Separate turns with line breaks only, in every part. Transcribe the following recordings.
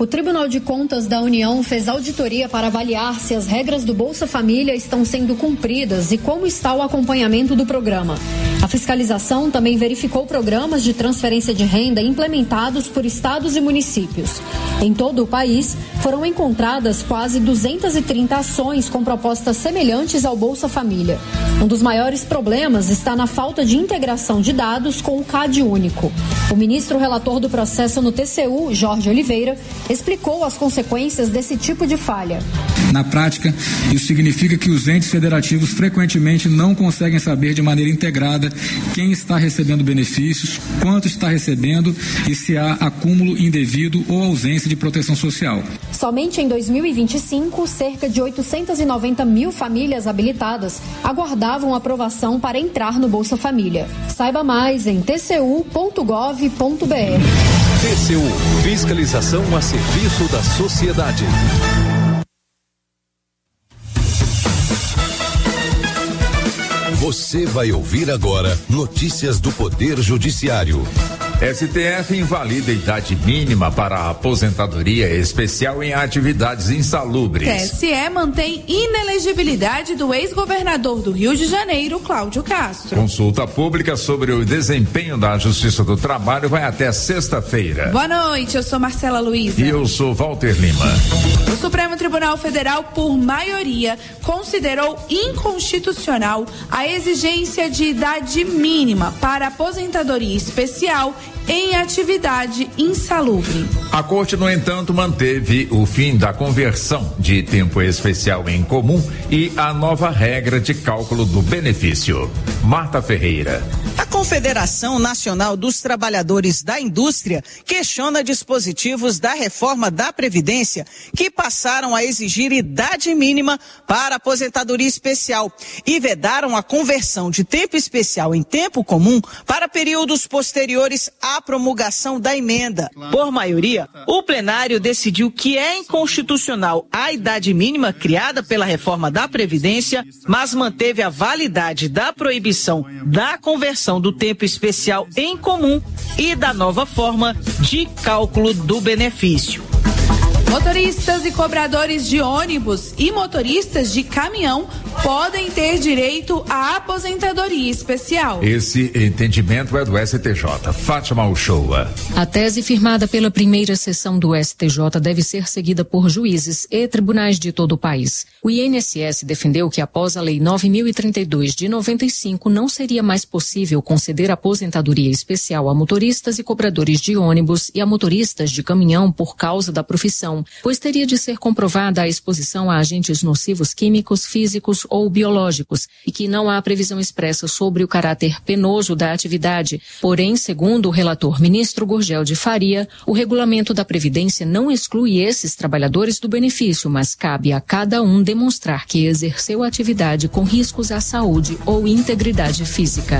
O Tribunal de Contas da União fez auditoria para avaliar se as regras do Bolsa Família estão sendo cumpridas e como está o acompanhamento do programa. A fiscalização também verificou programas de transferência de renda implementados por estados e municípios. Em todo o país, foram encontradas quase 230 ações com propostas semelhantes ao Bolsa Família. Um dos maiores problemas está na falta de integração de dados com o CAD único. O ministro relator do processo no TCU, Jorge Oliveira, explicou as consequências desse tipo de falha.
Na prática, isso significa que os entes federativos frequentemente não conseguem saber de maneira integrada quem está recebendo benefícios, quanto está recebendo e se há acúmulo indevido ou ausência de proteção social.
Somente em 2025, cerca de 890 mil famílias habilitadas aguardavam aprovação para entrar no Bolsa Família. Saiba mais em tcu.gov.br.
TCU, fiscalização a serviço da sociedade.
Você vai ouvir agora notícias do Poder Judiciário.
STF invalida a idade mínima para a aposentadoria especial em atividades insalubres.
TSE mantém inelegibilidade do ex-governador do Rio de Janeiro, Cláudio Castro.
Consulta pública sobre o desempenho da Justiça do Trabalho vai até sexta-feira.
Boa noite, eu sou Marcela Luiza.
E eu sou Walter Lima.
O Supremo Tribunal Federal, por maioria, considerou inconstitucional a exigência de idade mínima para aposentadoria especial em atividade insalubre.
A Corte, no entanto, manteve o fim da conversão de tempo especial em comum e a nova regra de cálculo do benefício. Marta Ferreira.
A Confederação Nacional dos Trabalhadores da Indústria questiona dispositivos da reforma da Previdência que passaram a exigir idade mínima para aposentadoria especial e vedaram a conversão de tempo especial em tempo comum para períodos posteriores à promulgação da emenda. Por maioria, o plenário decidiu que é inconstitucional a idade mínima criada pela reforma da Previdência, mas manteve a validade da proibição da conversão do tempo especial em comum e da nova forma de cálculo do benefício.
Motoristas e cobradores de ônibus e motoristas de caminhão podem ter direito à aposentadoria especial.
Esse entendimento é do STJ. Fátima Uchoa.
A tese firmada pela primeira sessão do STJ deve ser seguida por juízes e tribunais de todo o país. O INSS defendeu que após a Lei 9.032 de 95 não seria mais possível conceder aposentadoria especial a motoristas e cobradores de ônibus e a motoristas de caminhão por causa da profissão, pois teria de ser comprovada a exposição a agentes nocivos químicos, físicos ou biológicos e que não há previsão expressa sobre o caráter penoso da atividade. Porém, segundo o relator ministro Gurgel de Faria, o regulamento da Previdência não exclui esses trabalhadores do benefício, mas cabe a cada um demonstrar que exerceu a atividade com riscos à saúde ou integridade física.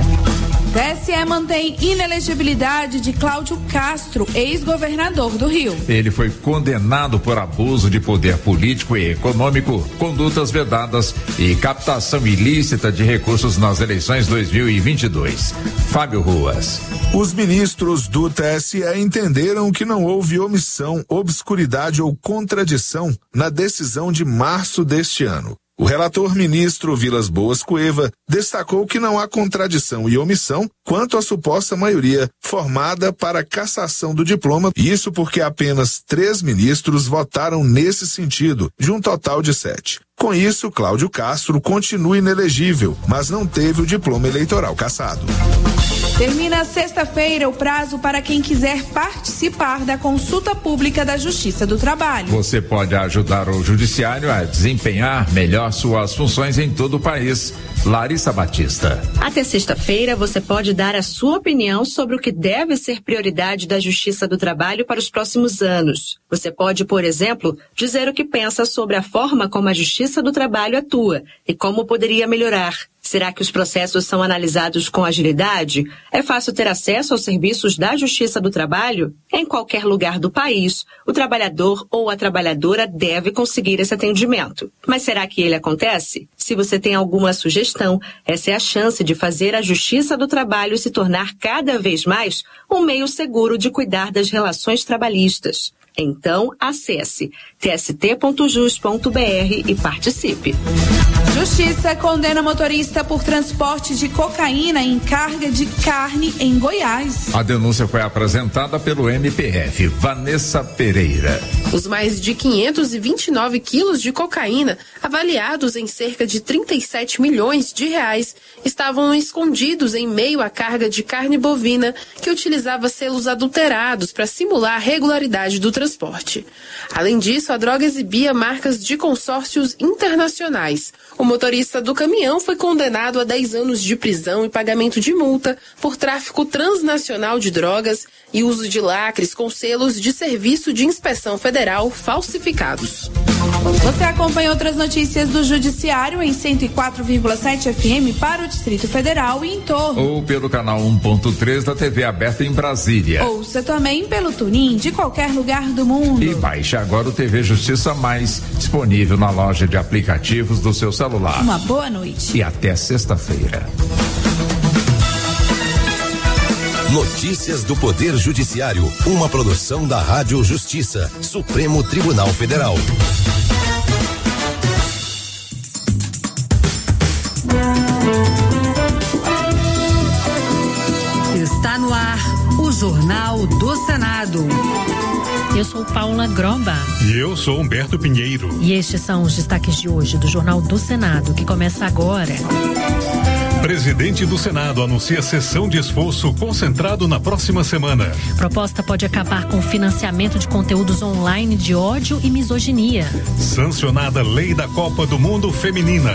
TSE mantém inelegibilidade de Cláudio Castro, ex-governador do Rio.
Ele foi condenado por abuso de poder político e econômico, condutas vedadas e captação ilícita de recursos nas eleições 2022. Fábio Ruas.
Os ministros do TSE entenderam que não houve omissão, obscuridade ou contradição na decisão de março deste ano. O relator ministro Vilas Boas Cueva destacou que não há contradição e omissão quanto à suposta maioria formada para a cassação do diploma, isso porque apenas 3 ministros votaram nesse sentido, de um total de 7. Com isso, Cláudio Castro continua inelegível, mas não teve o diploma eleitoral cassado.
Termina sexta-feira o prazo para quem quiser participar da consulta pública da Justiça do Trabalho.
Você pode ajudar o Judiciário a desempenhar melhor suas funções em todo o país. Larissa Batista.
Até sexta-feira você pode dar a sua opinião sobre o que deve ser prioridade da Justiça do Trabalho para os próximos anos. Você pode, por exemplo, dizer o que pensa sobre a forma como a Justiça do Trabalho atua e como poderia melhorar. Será que os processos são analisados com agilidade? É fácil ter acesso aos serviços da Justiça do Trabalho? Em qualquer lugar do país, o trabalhador ou a trabalhadora deve conseguir esse atendimento. Mas será que ele acontece? Se você tem alguma sugestão, essa é a chance de fazer a Justiça do Trabalho se tornar cada vez mais um meio seguro de cuidar das relações trabalhistas. Então, acesse tst.jus.br e participe.
Justiça condena motorista por transporte de cocaína em carga de carne em Goiás.
A denúncia foi apresentada pelo MPF, Vanessa Pereira.
Os mais de 529 quilos de cocaína, avaliados em cerca de 37 milhões de reais, estavam escondidos em meio à carga de carne bovina que utilizava selos adulterados para simular a regularidade do transporte. Além disso, a droga exibia marcas de consórcios internacionais. O motorista do caminhão foi condenado a 10 anos de prisão e pagamento de multa por tráfico transnacional de drogas e uso de lacres com selos de Serviço de Inspeção Federal falsificados.
Você acompanha outras notícias do Judiciário em 104,7 FM para o Distrito Federal e em torno.
Ou pelo canal 1.3 da TV aberta em Brasília.
Ouça também pelo TuneIn de qualquer lugar do mundo.
E baixe agora o TV Justiça Mais, disponível na loja de aplicativos do seu celular.
Uma boa noite.
E até sexta-feira.
Notícias do Poder Judiciário, uma produção da Rádio Justiça, Supremo Tribunal Federal.
Está no ar o Jornal do Senado.
Eu sou Paula Gromba.
E eu sou Humberto Pinheiro.
E estes são os destaques de hoje do Jornal do Senado, que começa agora.
Presidente do Senado anuncia sessão de esforço concentrado na próxima semana.
Proposta pode acabar com o financiamento de conteúdos online de ódio e misoginia.
Sancionada Lei da Copa do Mundo Feminina.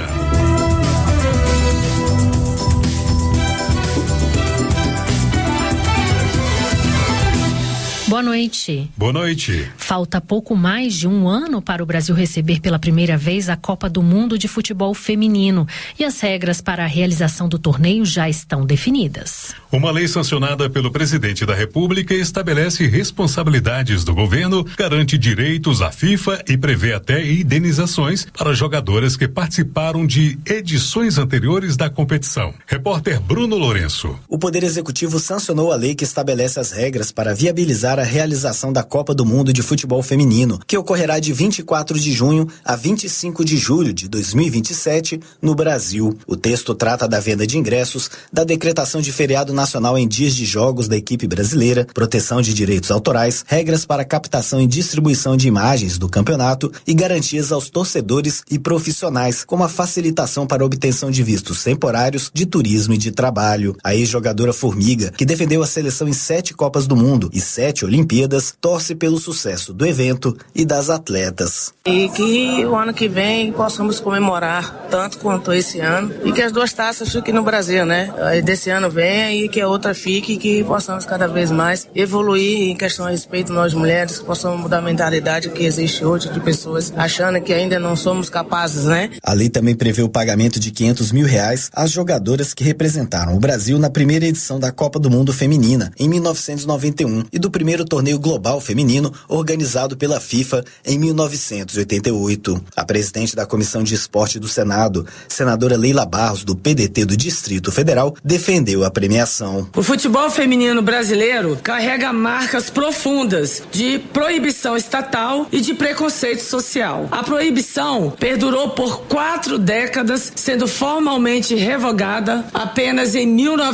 Boa noite.
Boa noite.
Falta pouco mais de um ano para o Brasil receber pela primeira vez a Copa do Mundo de Futebol Feminino. E as regras para a realização do torneio já estão definidas.
Uma lei sancionada pelo presidente da República estabelece responsabilidades do governo, garante direitos à FIFA e prevê até indenizações para jogadoras que participaram de edições anteriores da competição. Repórter Bruno Lourenço.
O Poder Executivo sancionou a lei que estabelece as regras para viabilizar a realização da Copa do Mundo de Futebol Feminino, que ocorrerá de 24 de junho a 25 de julho de 2027 no Brasil. O texto trata da venda de ingressos, da decretação de feriado nacional em dias de jogos da equipe brasileira, proteção de direitos autorais, regras para captação e distribuição de imagens do campeonato e garantias aos torcedores e profissionais, como a facilitação para obtenção de vistos temporários de turismo e de trabalho. A ex-jogadora Formiga, que defendeu a seleção em 7 Copas do Mundo e 7 Olimpíadas, torce pelo sucesso do evento e das atletas.
E que o ano que vem possamos comemorar tanto quanto esse ano e que as duas taças fiquem no Brasil, né? Aí desse ano vem e que a outra fique e que possamos cada vez mais evoluir em questão a respeito nós mulheres, que possamos mudar a mentalidade que existe hoje de pessoas achando que ainda não somos capazes, né?
A lei também prevê o pagamento de R$500 mil às jogadoras que representaram o Brasil na primeira edição da Copa do Mundo Feminina, em 1991, e do primeiro torneio global feminino organizado pela FIFA em 1988. A presidente da Comissão de Esporte do Senado, senadora Leila Barros, do PDT do Distrito Federal, defendeu a premiação.
O futebol feminino brasileiro carrega marcas profundas de proibição estatal e de preconceito social. A proibição perdurou por 4 décadas, sendo formalmente revogada apenas em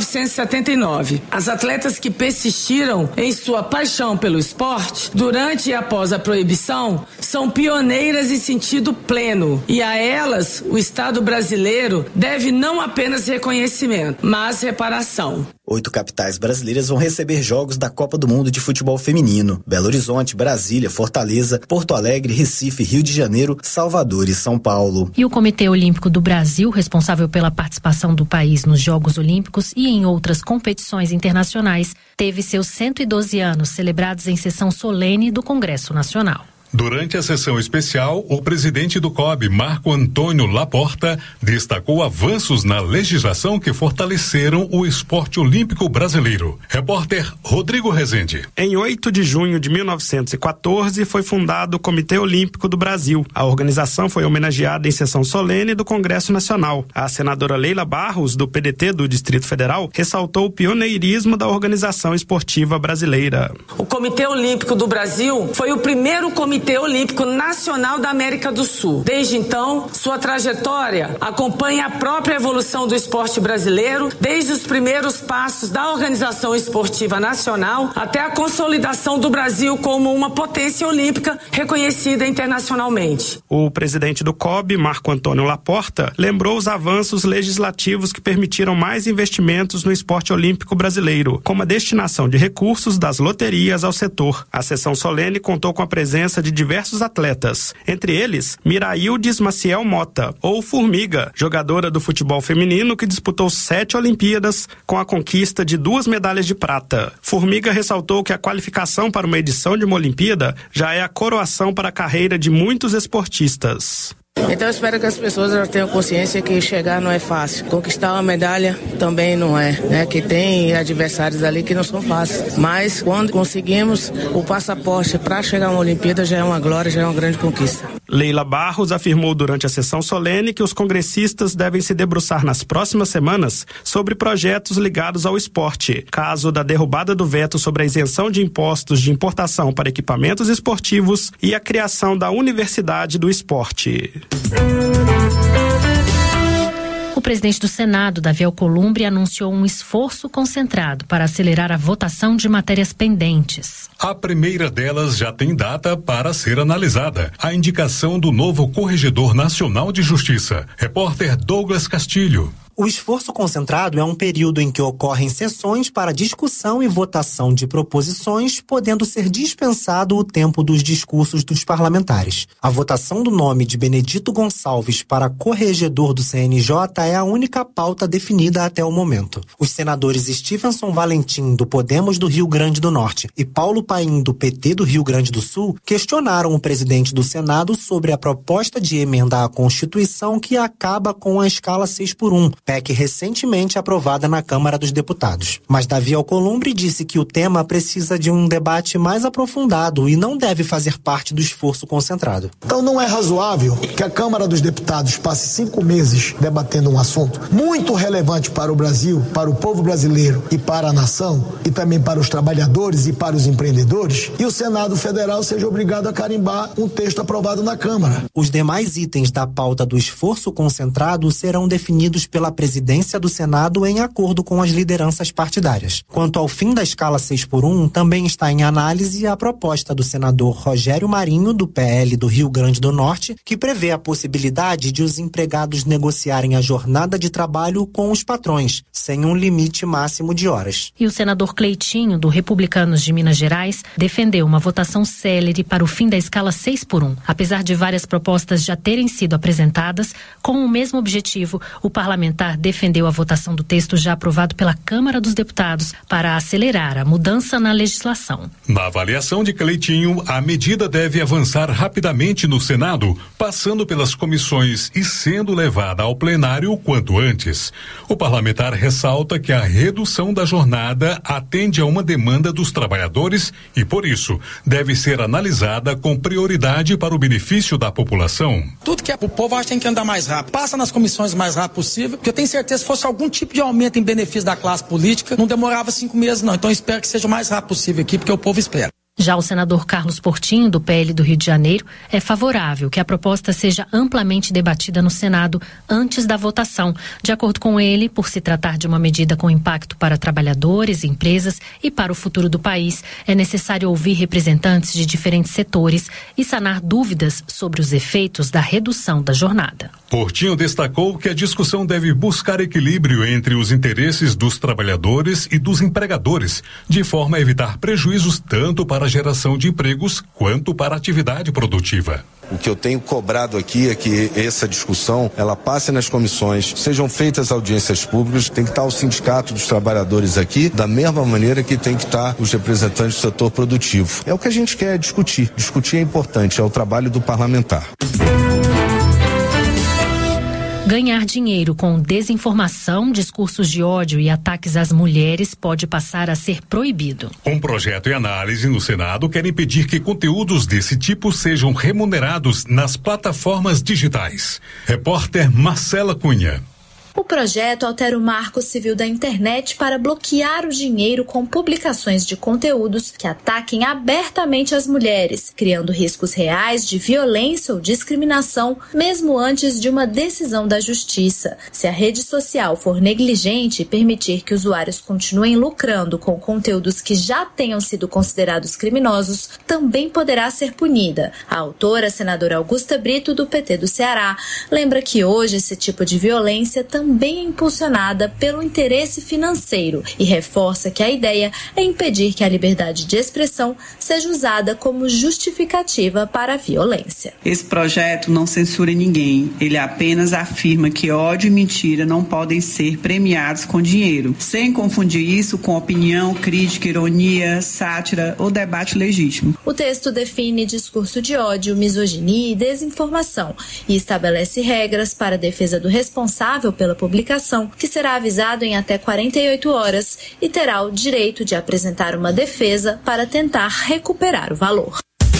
1979. As atletas que persistiram em sua paixão pelo esporte, durante e após a proibição, são pioneiras em sentido pleno. E a elas, o Estado brasileiro deve não apenas reconhecimento, mas reparação.
8 capitais brasileiras vão receber jogos da Copa do Mundo de Futebol Feminino: Belo Horizonte, Brasília, Fortaleza, Porto Alegre, Recife, Rio de Janeiro, Salvador e São Paulo.
E o Comitê Olímpico do Brasil, responsável pela participação do país nos Jogos Olímpicos e em outras competições internacionais, teve seus 112 anos celebrados em sessão solene do Congresso Nacional.
Durante a sessão especial, o presidente do COB, Marco Antônio Laporta, destacou avanços na legislação que fortaleceram o esporte olímpico brasileiro. Repórter Rodrigo Rezende.
Em 8 de junho de 1914 foi fundado o Comitê Olímpico do Brasil. A organização foi homenageada em sessão solene do Congresso Nacional. A senadora Leila Barros, do PDT do Distrito Federal, ressaltou o pioneirismo da organização esportiva brasileira.
O Comitê Olímpico do Brasil foi o primeiro Comitê Olímpico Nacional da América do Sul. Desde então, sua trajetória acompanha a própria evolução do esporte brasileiro, desde os primeiros passos da Organização Esportiva Nacional até a consolidação do Brasil como uma potência olímpica reconhecida internacionalmente.
O presidente do COB, Marco Antônio Laporta, lembrou os avanços legislativos que permitiram mais investimentos no esporte olímpico brasileiro, como a destinação de recursos das loterias ao setor. A sessão solene contou com a presença de diversos atletas, entre eles Miraildes Maciel Mota, ou Formiga, jogadora do futebol feminino que disputou 7 Olimpíadas com a conquista de 2 medalhas de prata. Formiga ressaltou que a qualificação para uma edição de uma Olimpíada já é a coroação para a carreira de muitos esportistas.
Então eu espero que as pessoas tenham consciência que chegar não é fácil. Conquistar uma medalha também não é, né? Que tem adversários ali que não são fáceis. Mas quando conseguimos o passaporte para chegar a uma Olimpíada já é uma glória, já é uma grande conquista.
Leila Barros afirmou durante a sessão solene que os congressistas devem se debruçar nas próximas semanas sobre projetos ligados ao esporte, caso da derrubada do veto sobre a isenção de impostos de importação para equipamentos esportivos e a criação da Universidade do Esporte.
O presidente do Senado, Davi Alcolumbre, anunciou um esforço concentrado para acelerar a votação de matérias pendentes.
A primeira delas já tem data para ser analisada: a indicação do novo Corregedor Nacional de Justiça. Repórter Douglas Castilho.
O esforço concentrado é um período em que ocorrem sessões para discussão e votação de proposições, podendo ser dispensado o tempo dos discursos dos parlamentares. A votação do nome de Benedito Gonçalves para corregedor do CNJ é a única pauta definida até o momento. Os senadores Stevenson Valentim, do Podemos do Rio Grande do Norte, e Paulo Paim, do PT do Rio Grande do Sul, questionaram o presidente do Senado sobre a proposta de emenda à Constituição que acaba com a escala 6x1, PEC recentemente aprovada na Câmara dos Deputados. Mas Davi Alcolumbre disse que o tema precisa de um debate mais aprofundado e não deve fazer parte do esforço concentrado.
Então não é razoável que a Câmara dos Deputados passe 5 meses debatendo um assunto muito relevante para o Brasil, para o povo brasileiro e para a nação, e também para os trabalhadores e para os empreendedores, e o Senado Federal seja obrigado a carimbar um texto aprovado na Câmara.
Os demais itens da pauta do esforço concentrado serão definidos pela presidência do Senado em acordo com as lideranças partidárias. Quanto ao fim da escala 6x1, também está em análise a proposta do senador Rogério Marinho, do PL do Rio Grande do Norte, que prevê a possibilidade de os empregados negociarem a jornada de trabalho com os patrões, sem um limite máximo de horas.
E o senador Cleitinho, do Republicanos de Minas Gerais, defendeu uma votação célere para o fim da escala 6x1. Apesar de várias propostas já terem sido apresentadas, com o mesmo objetivo, o parlamentar defendeu a votação do texto já aprovado pela Câmara dos Deputados para acelerar a mudança na legislação.
Na avaliação de Cleitinho, a medida deve avançar rapidamente no Senado, passando pelas comissões e sendo levada ao plenário o quanto antes. O parlamentar ressalta que a redução da jornada atende a uma demanda dos trabalhadores e, por isso, deve ser analisada com prioridade para o benefício da população.
Tudo que é pro povo, acho que tem que andar mais rápido. Passa nas comissões o mais rápido possível, porque eu tenho certeza que se fosse algum tipo de aumento em benefício da classe política, não demorava 5 meses não. Então eu espero que seja o mais rápido possível aqui, porque o povo espera.
Já o senador Carlos Portinho, do PL do Rio de Janeiro, é favorável que a proposta seja amplamente debatida no Senado antes da votação. De acordo com ele, por se tratar de uma medida com impacto para trabalhadores, empresas e para o futuro do país, é necessário ouvir representantes de diferentes setores e sanar dúvidas sobre os efeitos da redução da jornada.
Portinho destacou que a discussão deve buscar equilíbrio entre os interesses dos trabalhadores e dos empregadores, de forma a evitar prejuízos tanto para a geração de empregos quanto para a atividade produtiva.
O que eu tenho cobrado aqui é que essa discussão, ela passe nas comissões, sejam feitas audiências públicas, tem que estar o sindicato dos trabalhadores aqui, da mesma maneira que tem que estar os representantes do setor produtivo. É o que a gente quer discutir. Discutir é importante, é o trabalho do parlamentar.
Ganhar dinheiro com desinformação, discursos de ódio e ataques às mulheres pode passar a ser proibido.
Um projeto em análise no Senado quer impedir que conteúdos desse tipo sejam remunerados nas plataformas digitais. Repórter Marcela Cunha.
O projeto altera o Marco Civil da Internet para bloquear o dinheiro com publicações de conteúdos que ataquem abertamente as mulheres, criando riscos reais de violência ou discriminação, mesmo antes de uma decisão da Justiça. Se a rede social for negligente e permitir que usuários continuem lucrando com conteúdos que já tenham sido considerados criminosos, também poderá ser punida. A autora, a senadora Augusta Brito, do PT do Ceará, lembra que hoje esse tipo de violência também é impulsionada pelo interesse financeiro e reforça que a ideia é impedir que a liberdade de expressão seja usada como justificativa para a violência.
Esse projeto não censura ninguém, ele apenas afirma que ódio e mentira não podem ser premiados com dinheiro, sem confundir isso com opinião, crítica, ironia, sátira ou debate legítimo.
O texto define discurso de ódio, misoginia e desinformação e estabelece regras para a defesa do responsável pela publicação, que será avisado em até 48 horas e terá o direito de apresentar uma defesa para tentar recuperar o valor.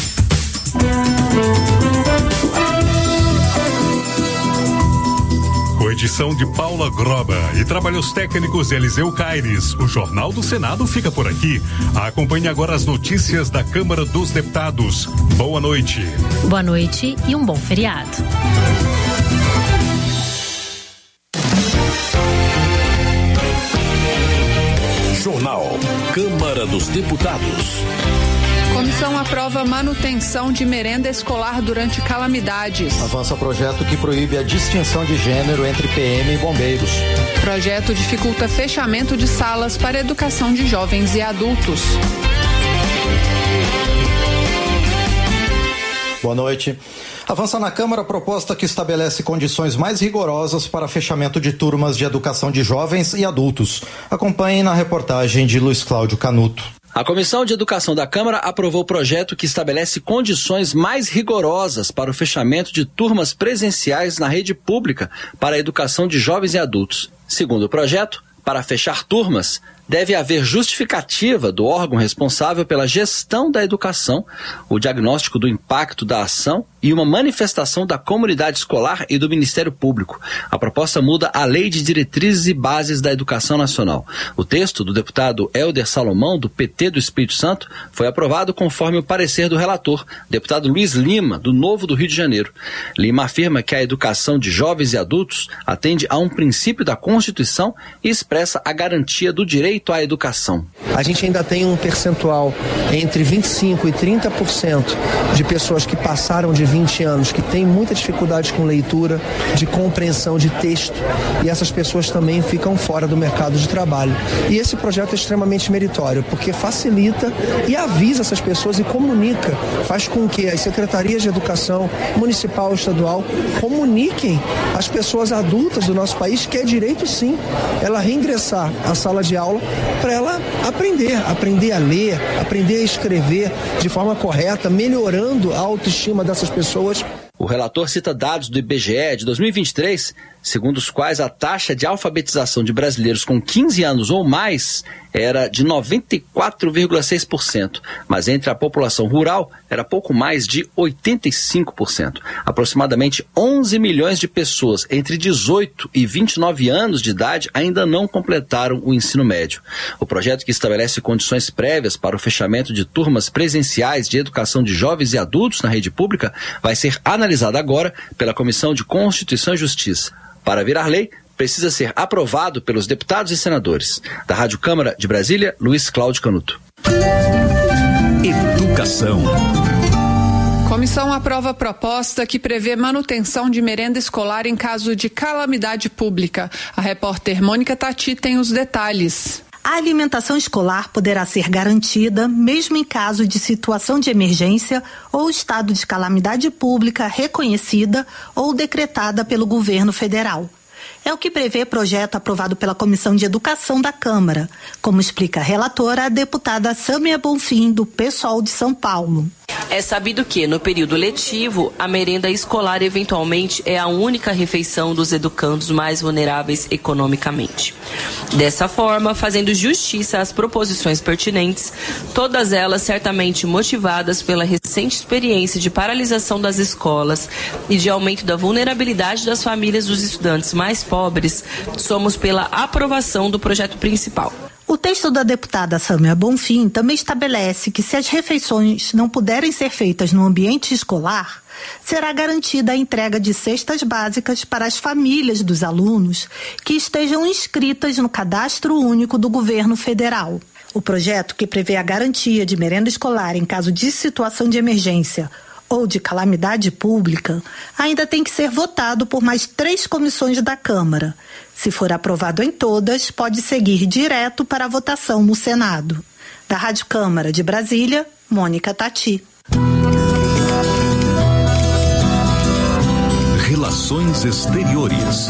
Com edição de Paula Groba e trabalhos técnicos de Eliseu Caires, o Jornal do Senado fica por aqui. Acompanhe agora as notícias da Câmara dos Deputados. Boa noite.
Boa noite e um bom feriado.
Jornal Câmara dos Deputados.
Comissão aprova manutenção de merenda escolar durante calamidades.
Avança projeto que proíbe a distinção de gênero entre PM e bombeiros.
Projeto dificulta fechamento de salas para educação de jovens e adultos.
Boa noite. Avança na Câmara a proposta que estabelece condições mais rigorosas para fechamento de turmas de educação de jovens e adultos. Acompanhe na reportagem de Luiz Cláudio Canuto.
A Comissão de Educação da Câmara aprovou o projeto que estabelece condições mais rigorosas para o fechamento de turmas presenciais na rede pública para a educação de jovens e adultos. Segundo o projeto, para fechar turmas, deve haver justificativa do órgão responsável pela gestão da educação, o diagnóstico do impacto da ação e uma manifestação da comunidade escolar e do Ministério Público. A proposta muda a Lei de Diretrizes e Bases da Educação Nacional. O texto do deputado Helder Salomão, do PT do Espírito Santo, foi aprovado conforme o parecer do relator, deputado Luiz Lima, do Novo do Rio de Janeiro. Lima afirma que a educação de jovens e adultos atende a um princípio da Constituição e expressa a garantia do direito à educação.
A gente ainda tem um percentual entre 25% e 30% de pessoas que passaram de 20 anos, que têm muita dificuldade com leitura, de compreensão de texto, e essas pessoas também ficam fora do mercado de trabalho. E esse projeto é extremamente meritório, porque facilita e avisa essas pessoas e comunica, faz com que as secretarias de educação municipal e estadual comuniquem às pessoas adultas do nosso país que é direito sim ela reingressar à sala de aula para ela aprender a ler, aprender a escrever de forma correta, melhorando a autoestima dessas pessoas.
O relator cita dados do IBGE de 2023, segundo os quais a taxa de alfabetização de brasileiros com 15 anos ou mais era de 94,6%, mas entre a população rural era pouco mais de 85%. Aproximadamente 11 milhões de pessoas entre 18 e 29 anos de idade ainda não completaram o ensino médio. O projeto, que estabelece condições prévias para o fechamento de turmas presenciais de educação de jovens e adultos na rede pública, vai ser analisado agora pela Comissão de Constituição e Justiça. Para virar lei, precisa ser aprovado pelos deputados e senadores. Da Rádio Câmara de Brasília, Luiz Cláudio Canuto.
Educação.
Comissão aprova proposta que prevê manutenção de merenda escolar em caso de calamidade pública. A repórter Mônica Tati tem os detalhes.
A alimentação escolar poderá ser garantida mesmo em caso de situação de emergência ou estado de calamidade pública reconhecida ou decretada pelo governo federal. É o que prevê projeto aprovado pela Comissão de Educação da Câmara, como explica a relatora, a deputada Sâmia Bonfim, do PSOL de São Paulo.
É sabido que, no período letivo, a merenda escolar eventualmente é a única refeição dos educandos mais vulneráveis economicamente. Dessa forma, fazendo justiça às proposições pertinentes, todas elas certamente motivadas pela recente experiência de paralisação das escolas e de aumento da vulnerabilidade das famílias dos estudantes mais pobres, somos pela aprovação do projeto principal.
O texto da deputada Sâmia Bonfim também estabelece que, se as refeições não puderem ser feitas no ambiente escolar, será garantida a entrega de cestas básicas para as famílias dos alunos que estejam inscritas no Cadastro Único do Governo Federal. O projeto, que prevê a garantia de merenda escolar em caso de situação de emergência ou de calamidade pública, ainda tem que ser votado por mais 3 comissões da Câmara. Se for aprovado em todas, pode seguir direto para a votação no Senado. Da Rádio Câmara de Brasília, Mônica Tati.
Relações Exteriores.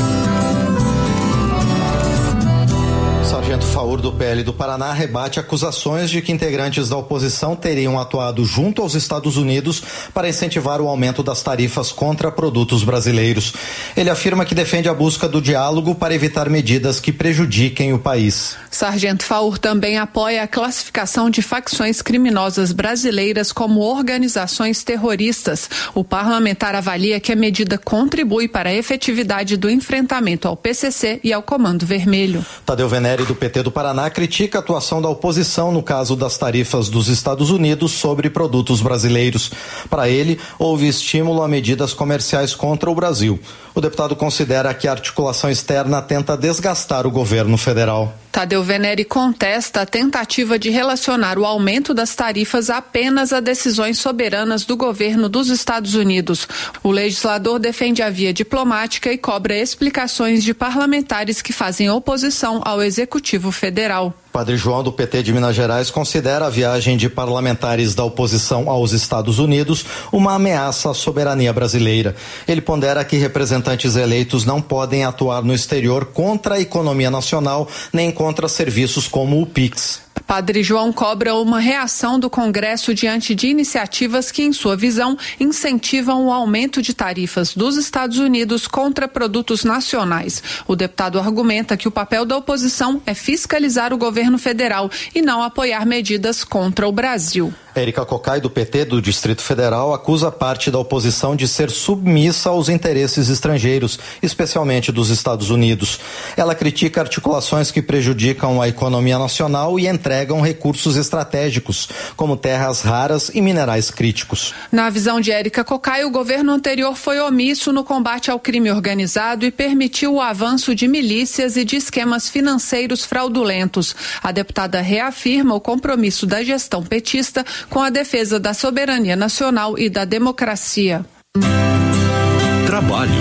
Sargento Faur, do PL do Paraná, rebate acusações de que integrantes da oposição teriam atuado junto aos Estados Unidos para incentivar o aumento das tarifas contra produtos brasileiros. Ele afirma que defende a busca do diálogo para evitar medidas que prejudiquem o país.
Sargento Faur também apoia a classificação de facções criminosas brasileiras como organizações terroristas. O parlamentar avalia que a medida contribui para a efetividade do enfrentamento ao PCC e ao Comando Vermelho.
Tadeu Venere, do PT do Paraná, critica a atuação da oposição no caso das tarifas dos Estados Unidos sobre produtos brasileiros. Para ele, houve estímulo a medidas comerciais contra o Brasil. O deputado considera que a articulação externa tenta desgastar o governo federal.
Tadeu Venere contesta a tentativa de relacionar o aumento das tarifas apenas a decisões soberanas do governo dos Estados Unidos. O legislador defende a via diplomática e cobra explicações de parlamentares que fazem oposição ao Executivo Federal.
Padre João, do PT de Minas Gerais, considera a viagem de parlamentares da oposição aos Estados Unidos uma ameaça à soberania brasileira. Ele pondera que representantes eleitos não podem atuar no exterior contra a economia nacional, nem contra serviços como o Pix.
Padre João cobra uma reação do Congresso diante de iniciativas que, em sua visão, incentivam o aumento de tarifas dos Estados Unidos contra produtos nacionais. O deputado argumenta que o papel da oposição é fiscalizar o governo federal e não apoiar medidas contra o Brasil.
Érica Cocai, do PT do Distrito Federal, acusa parte da oposição de ser submissa aos interesses estrangeiros, especialmente dos Estados Unidos. Ela critica articulações que prejudicam a economia nacional e entregam recursos estratégicos, como terras raras e minerais críticos.
Na visão de Érica Cocai, o governo anterior foi omisso no combate ao crime organizado e permitiu o avanço de milícias e de esquemas financeiros fraudulentos. A deputada reafirma o compromisso da gestão petista com a defesa da soberania nacional e da democracia.
Trabalho.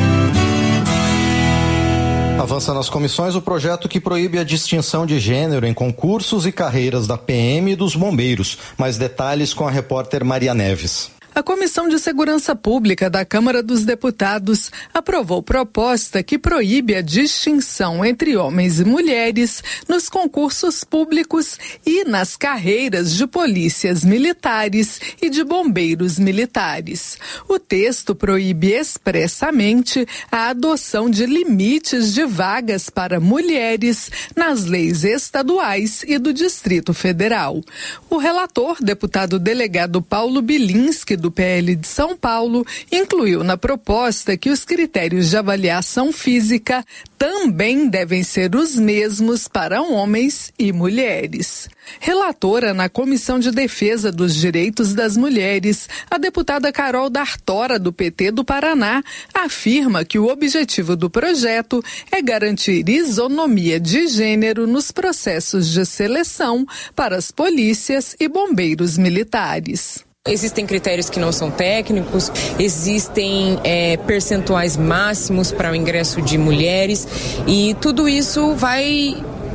Avança nas comissões o projeto que proíbe a distinção de gênero em concursos e carreiras da PM e dos bombeiros. Mais detalhes com a repórter Maria Neves.
A Comissão de Segurança Pública da Câmara dos Deputados aprovou proposta que proíbe a distinção entre homens e mulheres nos concursos públicos e nas carreiras de polícias militares e de bombeiros militares. O texto proíbe expressamente a adoção de limites de vagas para mulheres nas leis estaduais e do Distrito Federal. O relator, deputado delegado Paulo Bilinski, do PL de São Paulo, incluiu na proposta que os critérios de avaliação física também devem ser os mesmos para homens e mulheres. Relatora na Comissão de Defesa dos Direitos das Mulheres, a deputada Carol D'Artora, do PT do Paraná, afirma que o objetivo do projeto é garantir isonomia de gênero nos processos de seleção para as polícias e bombeiros militares.
Existem critérios que não são técnicos, existem percentuais máximos para o ingresso de mulheres e tudo isso vai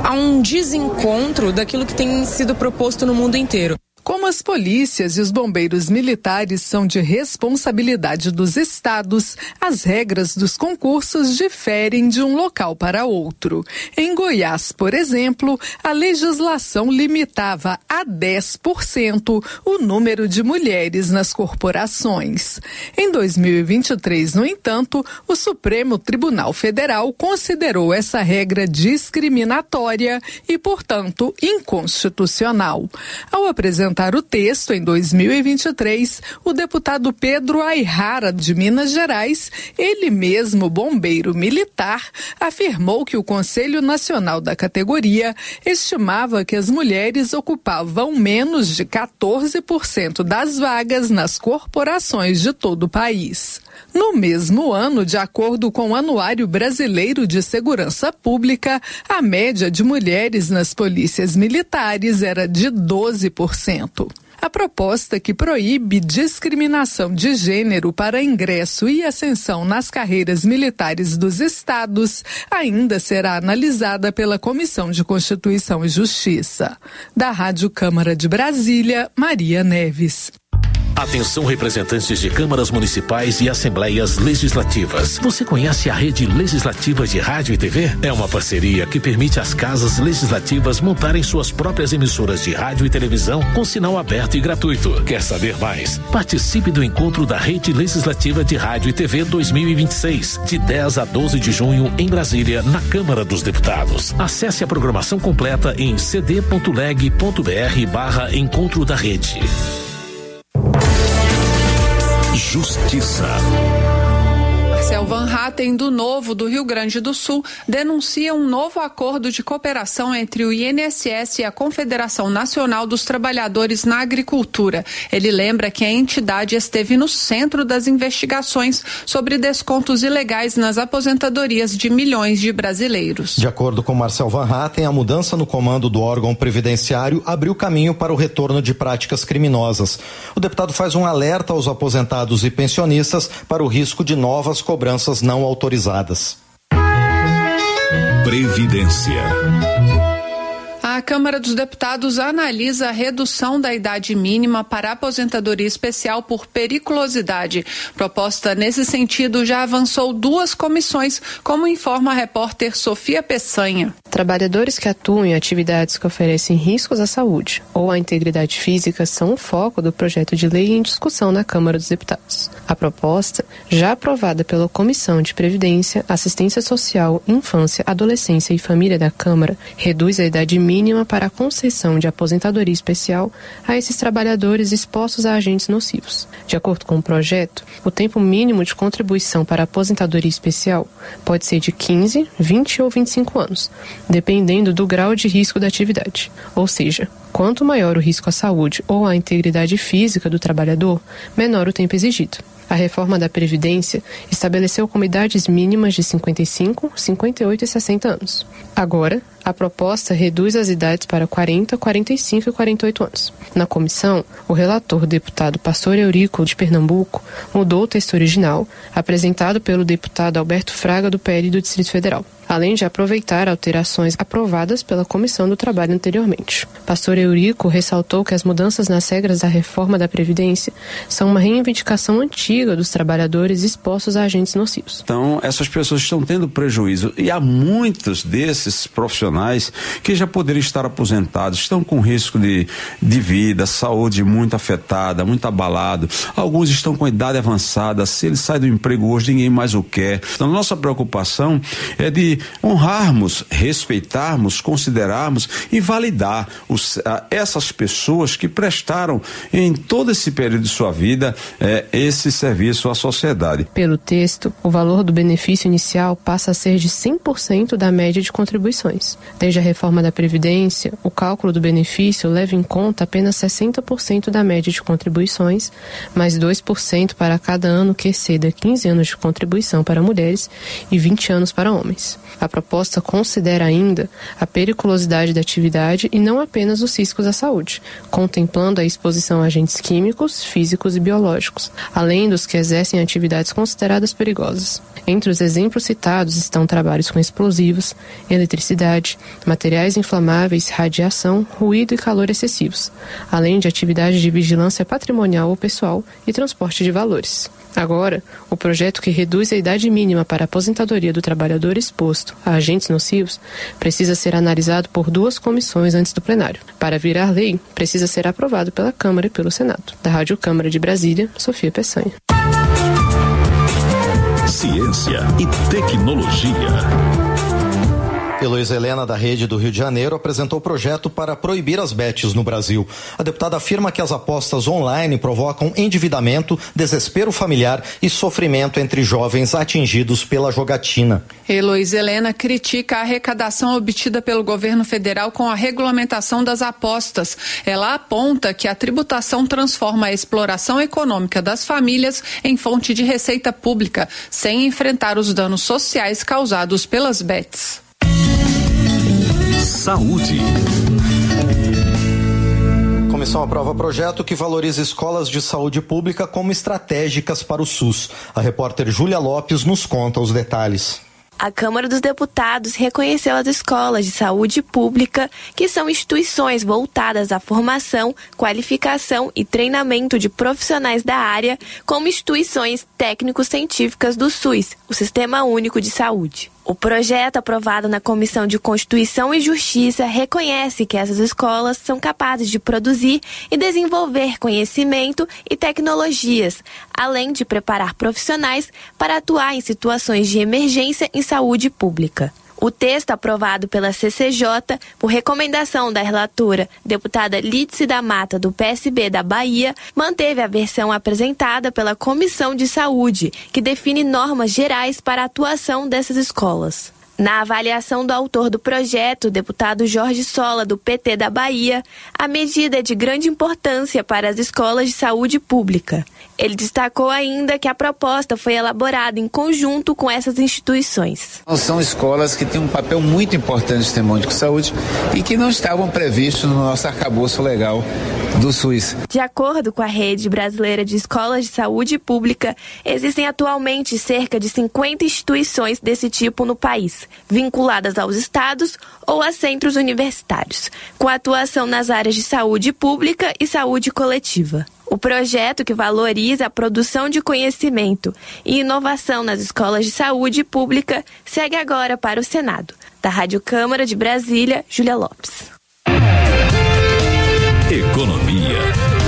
há um desencontro daquilo que tem sido proposto no mundo inteiro.
Como as polícias e os bombeiros militares são de responsabilidade dos estados, as regras dos concursos diferem de um local para outro. Em Goiás, por exemplo, a legislação limitava a 10% o número de mulheres nas corporações. Em 2023, no entanto, o Supremo Tribunal Federal considerou essa regra discriminatória e, portanto, inconstitucional. Ao apresentar o texto em 2023, o deputado Pedro Ayrara, de Minas Gerais, ele mesmo bombeiro militar, afirmou que o Conselho Nacional da categoria estimava que as mulheres ocupavam menos de 14% das vagas nas corporações de todo o país. No mesmo ano, de acordo com o Anuário Brasileiro de Segurança Pública, a média de mulheres nas polícias militares era de 12%. A proposta que proíbe discriminação de gênero para ingresso e ascensão nas carreiras militares dos estados ainda será analisada pela Comissão de Constituição e Justiça. Da Rádio Câmara de Brasília, Maria Neves.
Atenção, representantes de câmaras municipais e assembleias legislativas. Você conhece a Rede Legislativa de Rádio e TV? É uma parceria que permite às casas legislativas montarem suas próprias emissoras de rádio e televisão com sinal aberto e gratuito. Quer saber mais? Participe do encontro da Rede Legislativa de Rádio e TV 2026, de 10 a 12 de junho em Brasília, na Câmara dos Deputados. Acesse a programação completa em cd.leg.br/encontro da rede.
Justiça.
Marcel Van Hatten, do Novo do Rio Grande do Sul, denuncia um novo acordo de cooperação entre o INSS e a Confederação Nacional dos Trabalhadores na Agricultura. Ele lembra que a entidade esteve no centro das investigações sobre descontos ilegais nas aposentadorias de milhões de brasileiros.
De acordo com Marcel Van Hatten, a mudança no comando do órgão previdenciário abriu caminho para o retorno de práticas criminosas. O deputado faz um alerta aos aposentados e pensionistas para o risco de novas cobranças não autorizadas.
Previdência.
A Câmara dos Deputados analisa a redução da idade mínima para a aposentadoria especial por periculosidade. Proposta nesse sentido já avançou 2 comissões, como informa a repórter Sofia Peçanha.
Trabalhadores que atuam em atividades que oferecem riscos à saúde ou à integridade física são o foco do projeto de lei em discussão na Câmara dos Deputados. A proposta, já aprovada pela Comissão de Previdência, Assistência Social, Infância, Adolescência e Família da Câmara, reduz a idade mínima para a concessão de aposentadoria especial a esses trabalhadores expostos a agentes nocivos. De acordo com o projeto, o tempo mínimo de contribuição para a aposentadoria especial pode ser de 15, 20 ou 25 anos, dependendo do grau de risco da atividade. Ou seja, quanto maior o risco à saúde ou à integridade física do trabalhador, menor o tempo exigido. A reforma da Previdência estabeleceu como idades mínimas de 55, 58 e 60 anos. Agora, a proposta reduz as idades para 40, 45 e 48 anos. Na comissão, o relator deputado Pastor Eurico, de Pernambuco, mudou o texto original, apresentado pelo deputado Alberto Fraga, do PL do Distrito Federal, além de aproveitar alterações aprovadas pela Comissão do Trabalho anteriormente. Pastor Eurico ressaltou que as mudanças nas regras da reforma da Previdência são uma reivindicação antiga dos trabalhadores expostos a agentes nocivos.
Então, essas pessoas estão tendo prejuízo e há muitos desses profissionais que já poderiam estar aposentados, estão com risco de vida, saúde muito afetada, muito abalado. Alguns estão com idade avançada, se ele sai do emprego hoje, ninguém mais o quer. Então, nossa preocupação é de honrarmos, respeitarmos, considerarmos e validar essas pessoas que prestaram em todo esse período de sua vida esse serviço à sociedade.
Pelo texto, o valor do benefício inicial passa a ser de 100% da média de contribuições. Desde a reforma da Previdência, o cálculo do benefício leva em conta apenas 60% da média de contribuições, mais 2% para cada ano que exceda 15 anos de contribuição para mulheres e 20 anos para homens. A proposta considera ainda a periculosidade da atividade e não apenas os riscos à saúde, contemplando a exposição a agentes químicos, físicos e biológicos, além dos que exercem atividades consideradas perigosas. Entre os exemplos citados estão trabalhos com explosivos, eletricidade, materiais inflamáveis, radiação, ruído e calor excessivos, além de atividades de vigilância patrimonial ou pessoal e transporte de valores. Agora, o projeto que reduz a idade mínima para a aposentadoria do trabalhador exposto a agentes nocivos precisa ser analisado por 2 comissões antes do plenário. Para virar lei, precisa ser aprovado pela Câmara e pelo Senado. Da Rádio Câmara de Brasília, Sofia Peçanha.
Ciência e tecnologia.
Heloísa Helena, da Rede do Rio de Janeiro, apresentou o projeto para proibir as bets no Brasil. A deputada afirma que as apostas online provocam endividamento, desespero familiar e sofrimento entre jovens atingidos pela jogatina.
Heloísa Helena critica a arrecadação obtida pelo governo federal com a regulamentação das apostas. Ela aponta que a tributação transforma a exploração econômica das famílias em fonte de receita pública, sem enfrentar os danos sociais causados pelas bets.
Saúde.
A comissão aprova projeto que valoriza escolas de saúde pública como estratégicas para o SUS. A repórter Júlia Lopes nos conta os detalhes.
A Câmara dos Deputados reconheceu as escolas de saúde pública, que são instituições voltadas à formação, qualificação e treinamento de profissionais da área, como instituições técnico-científicas do SUS, o Sistema Único de Saúde. O projeto aprovado na Comissão de Constituição e Justiça reconhece que essas escolas são capazes de produzir e desenvolver conhecimento e tecnologias, além de preparar profissionais para atuar em situações de emergência em saúde pública. O texto aprovado pela CCJ, por recomendação da relatora, deputada Lídice da Mata, do PSB da Bahia, manteve a versão apresentada pela Comissão de Saúde, que define normas gerais para a atuação dessas escolas. Na avaliação do autor do projeto, o deputado Jorge Sola, do PT da Bahia, a medida é de grande importância para as escolas de saúde pública. Ele destacou ainda que a proposta foi elaborada em conjunto com essas instituições.
São escolas que têm um papel muito importante no Sistema Único de Saúde e que não estavam previstos no nosso arcabouço legal do SUS.
De acordo com a Rede Brasileira de Escolas de Saúde Pública, existem atualmente cerca de 50 instituições desse tipo no país, vinculadas aos estados ou a centros universitários, com atuação nas áreas de saúde pública e saúde coletiva. O projeto, que valoriza a produção de conhecimento e inovação nas escolas de saúde pública, segue agora para o Senado. Da Rádio Câmara de Brasília, Júlia Lopes.
Economia.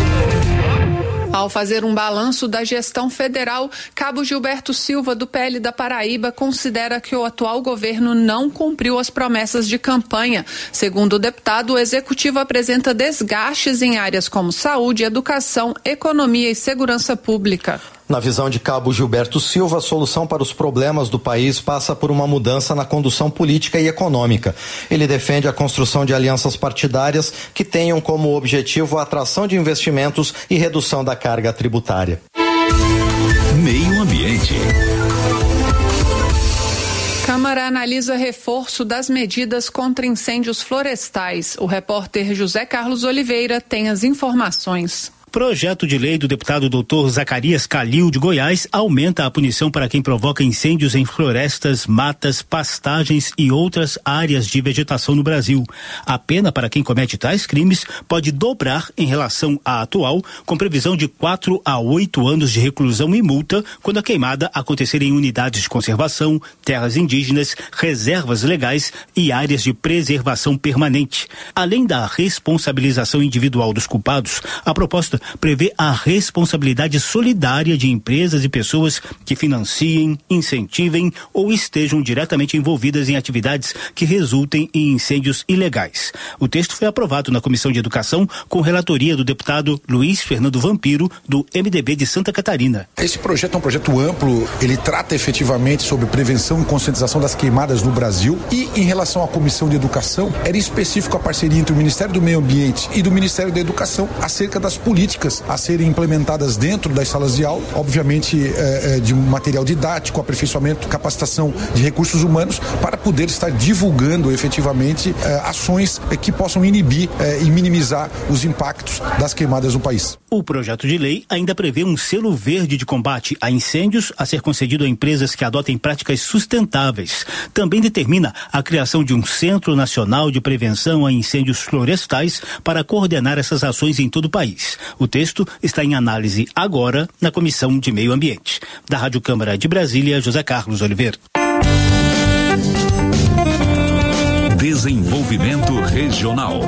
Ao fazer um balanço da gestão federal, Cabo Gilberto Silva, do PL da Paraíba, considera que o atual governo não cumpriu as promessas de campanha. Segundo o deputado, o executivo apresenta desgastes em áreas como saúde, educação, economia e segurança pública.
Na visão de Cabo Gilberto Silva, a solução para os problemas do país passa por uma mudança na condução política e econômica. Ele defende a construção de alianças partidárias que tenham como objetivo a atração de investimentos e redução da carga tributária.
Meio Ambiente.
Câmara analisa reforço das medidas contra incêndios florestais. O repórter José Carlos Oliveira tem as informações.
Projeto de lei do deputado Dr. Zacarias Calil, de Goiás, aumenta a punição para quem provoca incêndios em florestas, matas, pastagens e outras áreas de vegetação no Brasil. A pena para quem comete tais crimes pode dobrar em relação à atual, com previsão de 4 a 8 anos de reclusão e multa quando a queimada acontecer em unidades de conservação, terras indígenas, reservas legais e áreas de preservação permanente. Além da responsabilização individual dos culpados, a proposta prevê a responsabilidade solidária de empresas e pessoas que financiem, incentivem ou estejam diretamente envolvidas em atividades que resultem em incêndios ilegais. O texto foi aprovado na Comissão de Educação com relatoria do deputado Luiz Fernando Vampiro, do MDB de Santa Catarina.
Esse projeto é um projeto amplo, ele trata efetivamente sobre prevenção e conscientização das queimadas no Brasil e em relação à Comissão de Educação, era específico a parceria entre o Ministério do Meio Ambiente e do Ministério da Educação acerca das políticas políticas a serem implementadas dentro das salas de aula, obviamente de material didático, aperfeiçoamento, capacitação de recursos humanos, para poder estar divulgando efetivamente ações que possam inibir e minimizar os impactos das queimadas no país.
O projeto de lei ainda prevê um selo verde de combate a incêndios a ser concedido a empresas que adotem práticas sustentáveis. Também determina a criação de um Centro Nacional de Prevenção a Incêndios Florestais para coordenar essas ações em todo o país. O texto está em análise agora na Comissão de Meio Ambiente. Da Rádio Câmara de Brasília, José Carlos Oliveira.
Desenvolvimento Regional.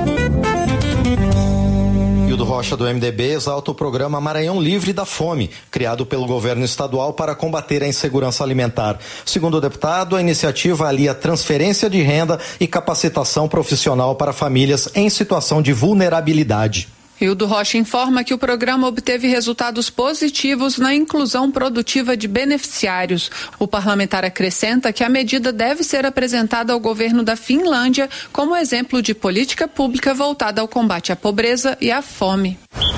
Hildo Rocha, do MDB, exalta o programa Maranhão Livre da Fome, criado pelo governo estadual para combater a insegurança alimentar. Segundo o deputado, a iniciativa alia transferência de renda e capacitação profissional para famílias em situação de vulnerabilidade.
Hildo Rocha informa que o programa obteve resultados positivos na inclusão produtiva de beneficiários. O parlamentar acrescenta que a medida deve ser apresentada ao governo da Finlândia como exemplo de política pública voltada ao combate à pobreza e à fome.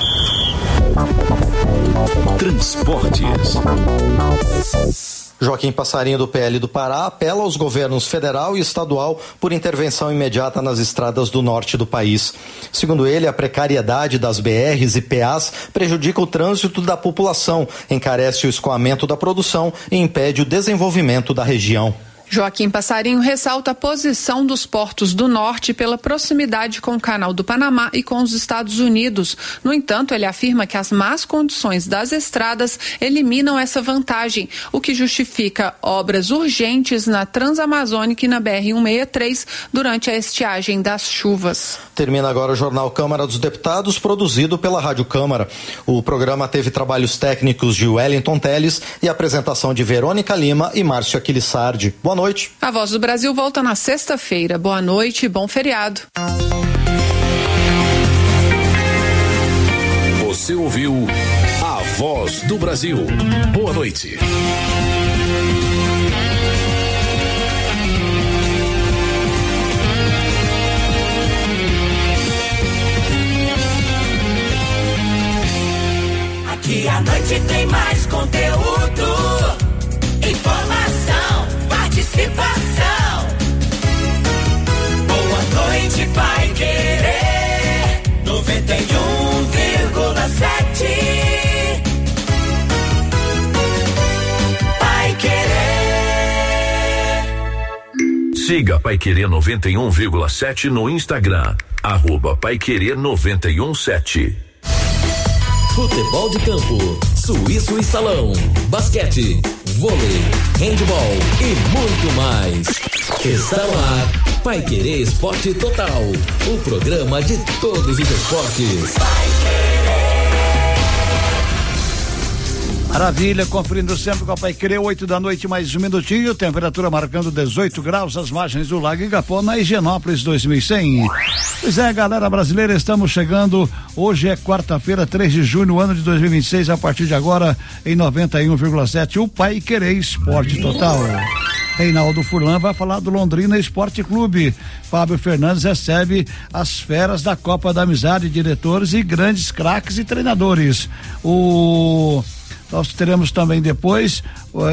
Transportes.
Joaquim Passarinho, do PL do Pará, apela aos governos federal e estadual por intervenção imediata nas estradas do norte do país. Segundo ele, a precariedade das BRs e PAs prejudica o trânsito da população, encarece o escoamento da produção e impede o desenvolvimento da região.
Joaquim Passarinho ressalta a posição dos portos do norte pela proximidade com o Canal do Panamá e com os Estados Unidos. No entanto, ele afirma que as más condições das estradas eliminam essa vantagem, o que justifica obras urgentes na Transamazônica e na BR-163 durante a estiagem das chuvas.
Termina agora o Jornal Câmara dos Deputados, produzido pela Rádio Câmara. O programa teve trabalhos técnicos de Wellington Teles e apresentação de Verônica Lima e Márcio Aquilissardi. Boa noite.
A Voz do Brasil volta na sexta-feira. Boa noite e bom feriado.
Você ouviu A Voz do Brasil. Boa noite.
Aqui à noite tem mais conteúdo, informação, participação. Boa noite, Pai Querer 91,7. Pai Querer.
Siga Pai Querer 91,7 no Instagram, @Pai Querer 91,7.
Futebol de campo, suíço e salão, basquete, vôlei, handebol e muito mais. Está no ar, Pai Querer Esporte Total, o programa de todos os esportes.
Maravilha, conferindo sempre com a Pai Querer, 8 da noite, mais um minutinho, temperatura marcando 18 graus, as margens do Lago Igapó, na Higienópolis 2100. Pois é, galera brasileira, estamos chegando, hoje é quarta-feira, 3 de junho, ano de 2026, a partir de agora, em 91,7, o Pai Querer Esporte Total. Reinaldo Furlan vai falar do Londrina Esporte Clube. Fábio Fernandes recebe as feras da Copa da Amizade, diretores e grandes craques e treinadores. Nós teremos também depois,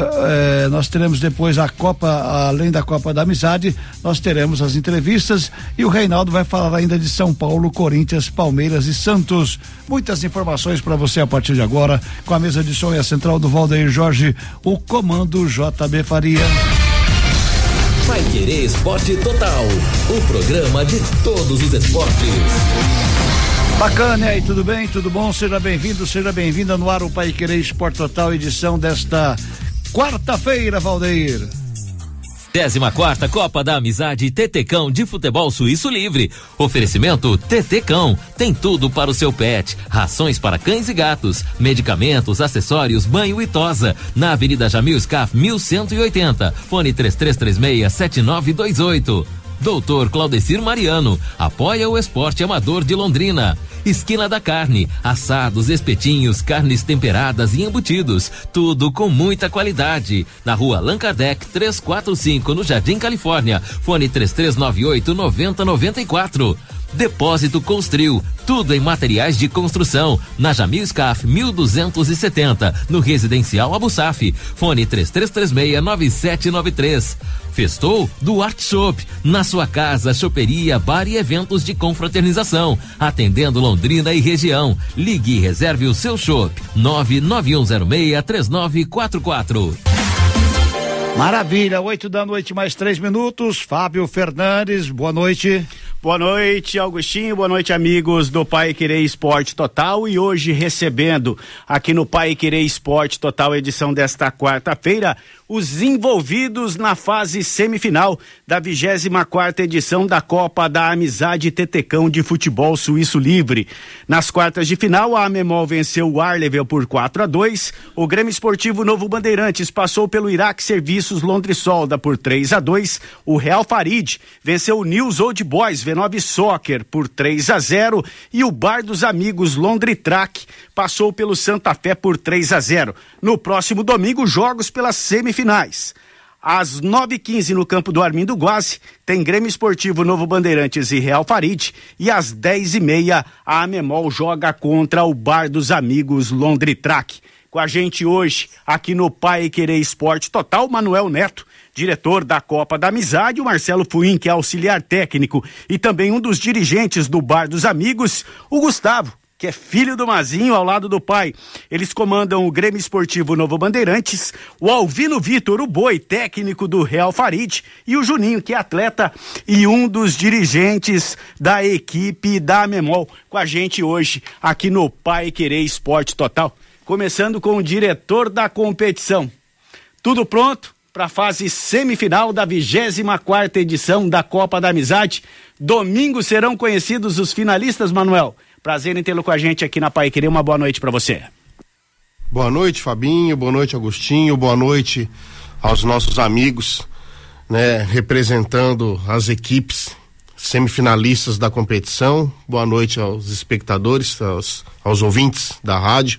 a Copa, além da Copa da Amizade, nós teremos as entrevistas e o Reinaldo vai falar ainda de São Paulo, Corinthians, Palmeiras e Santos. Muitas informações para você a partir de agora, com a mesa de som e a central do Valdeir Jorge, o comando JB Faria.
Vai Querer Esporte Total, o programa de todos os esportes.
Bacana, e aí, tudo bem? Tudo bom? Seja bem-vindo, seja bem-vinda no ar o Pai Querer Esporte Total, edição desta quarta-feira, Valdeir.
14ª Copa da Amizade TT-Cão de Futebol Suíço Livre. Oferecimento TT-Cão. Tem tudo para o seu pet. Rações para cães e gatos, medicamentos, acessórios, banho e tosa. Na Avenida Jamil Scaff, 1180. Fone 3336-7928. Doutor Claudecir Mariano. Apoia o esporte amador de Londrina. Esquina da Carne, assados, espetinhos, carnes temperadas e embutidos, tudo com muita qualidade. Na Rua Allan Kardec 345, no Jardim Califórnia. Fone 3398-9094. Depósito Construil, tudo em materiais de construção. Na Jamil Scaf 1270, no Residencial Abu Saf. Fone 3336-9793. Festou do Art Shop, na sua casa, choperia, bar e eventos de confraternização, atendendo Londrina e região. Ligue e reserve o seu chopp, 99106-3944.
Maravilha, 8h, mais 3 minutos. Fábio Fernandes, boa noite.
Boa noite, Augustinho, boa noite, amigos do Pai Querer Esporte Total, e hoje recebendo aqui no Pai Querer Esporte Total, edição desta quarta-feira, os envolvidos na fase semifinal da 24ª edição da Copa da Amizade Tetecão de Futebol Suíço Livre. Nas quartas de final, a Amemol venceu o Arlevel por 4-2, o Grêmio Esportivo Novo Bandeirantes passou pelo Iraque Serviços Londrisolda por 3-2, o Real Farid venceu o News Old Boys V9 Soccer por 3-0 e o Bar dos Amigos Londritrack passou pelo Santa Fé por 3-0. No próximo domingo, jogos pelas semifinais. Às 9h15 no campo do Armindo Guazzi, tem Grêmio Esportivo Novo Bandeirantes e Real Farid, e às 10h30 a Amemol joga contra o Bar dos Amigos Londritrack. Com a gente hoje, aqui no Pai Querer Esporte Total, Manuel Neto, diretor da Copa da Amizade, o Marcelo Fuim, que é auxiliar técnico e também um dos dirigentes do Bar dos Amigos, o Gustavo, que é filho do Mazinho, ao lado do pai. Eles comandam o Grêmio Esportivo Novo Bandeirantes, o Alvino Vitor, o Boi, técnico do Real Farid, e o Juninho, que é atleta e um dos dirigentes da equipe da Amemol, com a gente hoje aqui no Pai Querer Esporte Total. Começando com o diretor da competição. Tudo pronto para a fase semifinal da 24ª edição da Copa da Amizade. Domingo serão conhecidos os finalistas, Manuel. Prazer em tê-lo com a gente aqui na Pai Querer. Uma boa noite para você.
Boa noite, Fabinho. Boa noite, Agostinho. Boa noite aos nossos amigos, né, representando as equipes semifinalistas da competição. Boa noite aos espectadores, aos ouvintes da rádio.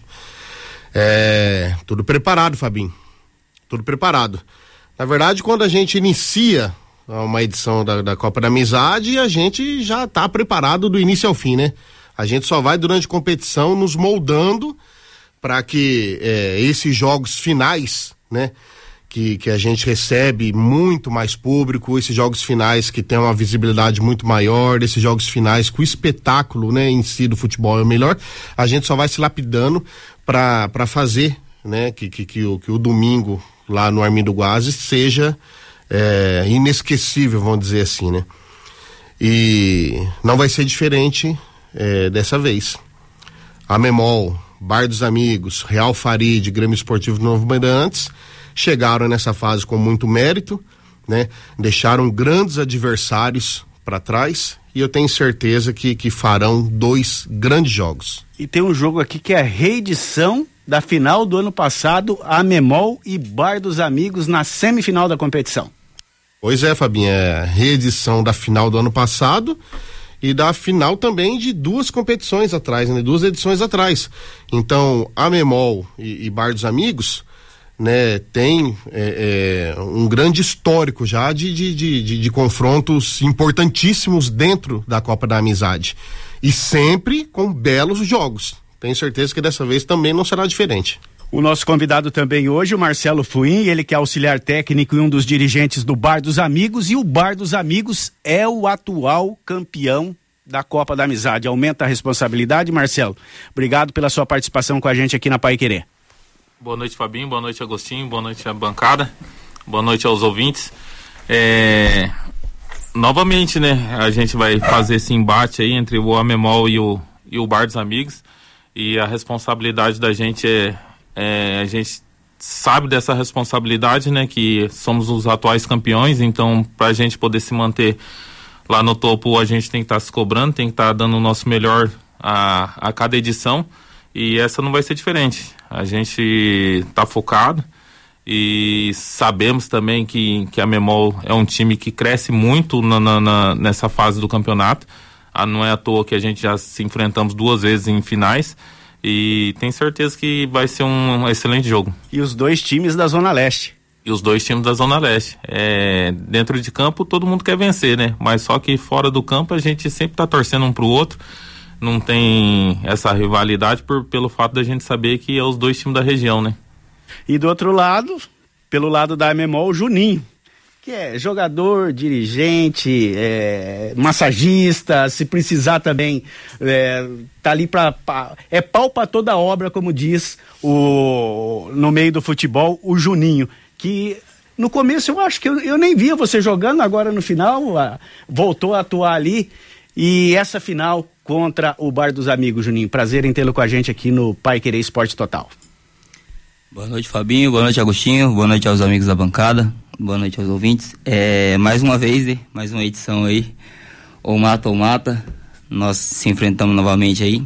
Tudo preparado, Fabinho. Tudo preparado. Na verdade, quando a gente inicia uma edição da Copa da Amizade, a gente já está preparado do início ao fim, né? A gente só vai durante a competição nos moldando para que esses jogos finais, né, que a gente recebe muito mais público, esses jogos finais que tem uma visibilidade muito maior, esses jogos finais que o espetáculo, né, em si do futebol é o melhor, a gente só vai se lapidando para fazer, né, que o domingo lá no Armindo Guazzi seja inesquecível, vamos dizer assim, né? E não vai ser diferente dessa vez. Amemol, Bar dos Amigos, Real Farid, Grêmio Esportivo Novo Bandeirantes chegaram nessa fase com muito mérito, né? Deixaram grandes adversários para trás e eu tenho certeza que farão 2 grandes jogos.
E tem um jogo aqui que é a reedição da final do ano passado, Amemol e Bar dos Amigos na semifinal da competição.
Pois é, Fabinho, é reedição da final do ano passado e da final também de 2 competições atrás, né? 2 edições atrás. Então, Amemol e Bar dos Amigos, né, tem um grande histórico já de confrontos importantíssimos dentro da Copa da Amizade. E sempre com belos jogos. Tenho certeza que dessa vez também não será diferente.
O nosso convidado também hoje, o Marcelo Fuim, ele que é auxiliar técnico e um dos dirigentes do Bar dos Amigos, e o Bar dos Amigos é o atual campeão da Copa da Amizade. Aumenta a responsabilidade, Marcelo. Obrigado pela sua participação com a gente aqui na Pai Querer.
Boa noite, Fabinho, boa noite, Agostinho, boa noite à bancada, boa noite aos ouvintes. Novamente, né, a gente vai fazer esse embate aí entre o Amemol e o Bar dos Amigos, e a responsabilidade da gente a gente sabe dessa responsabilidade, né, que somos os atuais campeões, então para a gente poder se manter lá no topo, a gente tem que estar se cobrando, tem que estar dando o nosso melhor a cada edição, e essa não vai ser diferente. A gente está focado e sabemos também que a Amemol é um time que cresce muito nessa fase do campeonato. Não é à toa que a gente já se enfrentamos 2 vezes em finais, e tenho certeza que vai ser um excelente jogo.
E os 2 times da Zona Leste.
os 2 times da Zona Leste. Dentro de campo todo mundo quer vencer, né? Mas só que fora do campo a gente sempre tá torcendo um pro outro. Não tem essa rivalidade pelo fato da gente saber que é os 2 times da região, né?
E do outro lado, pelo lado da Memol, o Juninho, que é jogador, dirigente, massagista, se precisar também, tá ali é pau pra toda obra, como diz no meio do futebol, o Juninho, que no começo eu acho que eu nem via você jogando, agora no final voltou a atuar ali, e essa final contra o Bar dos Amigos. Juninho, prazer em tê-lo com a gente aqui no Pai Querer Esporte Total.
Boa noite, Fabinho, boa noite, Agostinho, boa noite aos amigos da bancada, boa noite aos ouvintes. Mais uma vez, mais uma edição aí, ou mata, nós se enfrentamos novamente aí.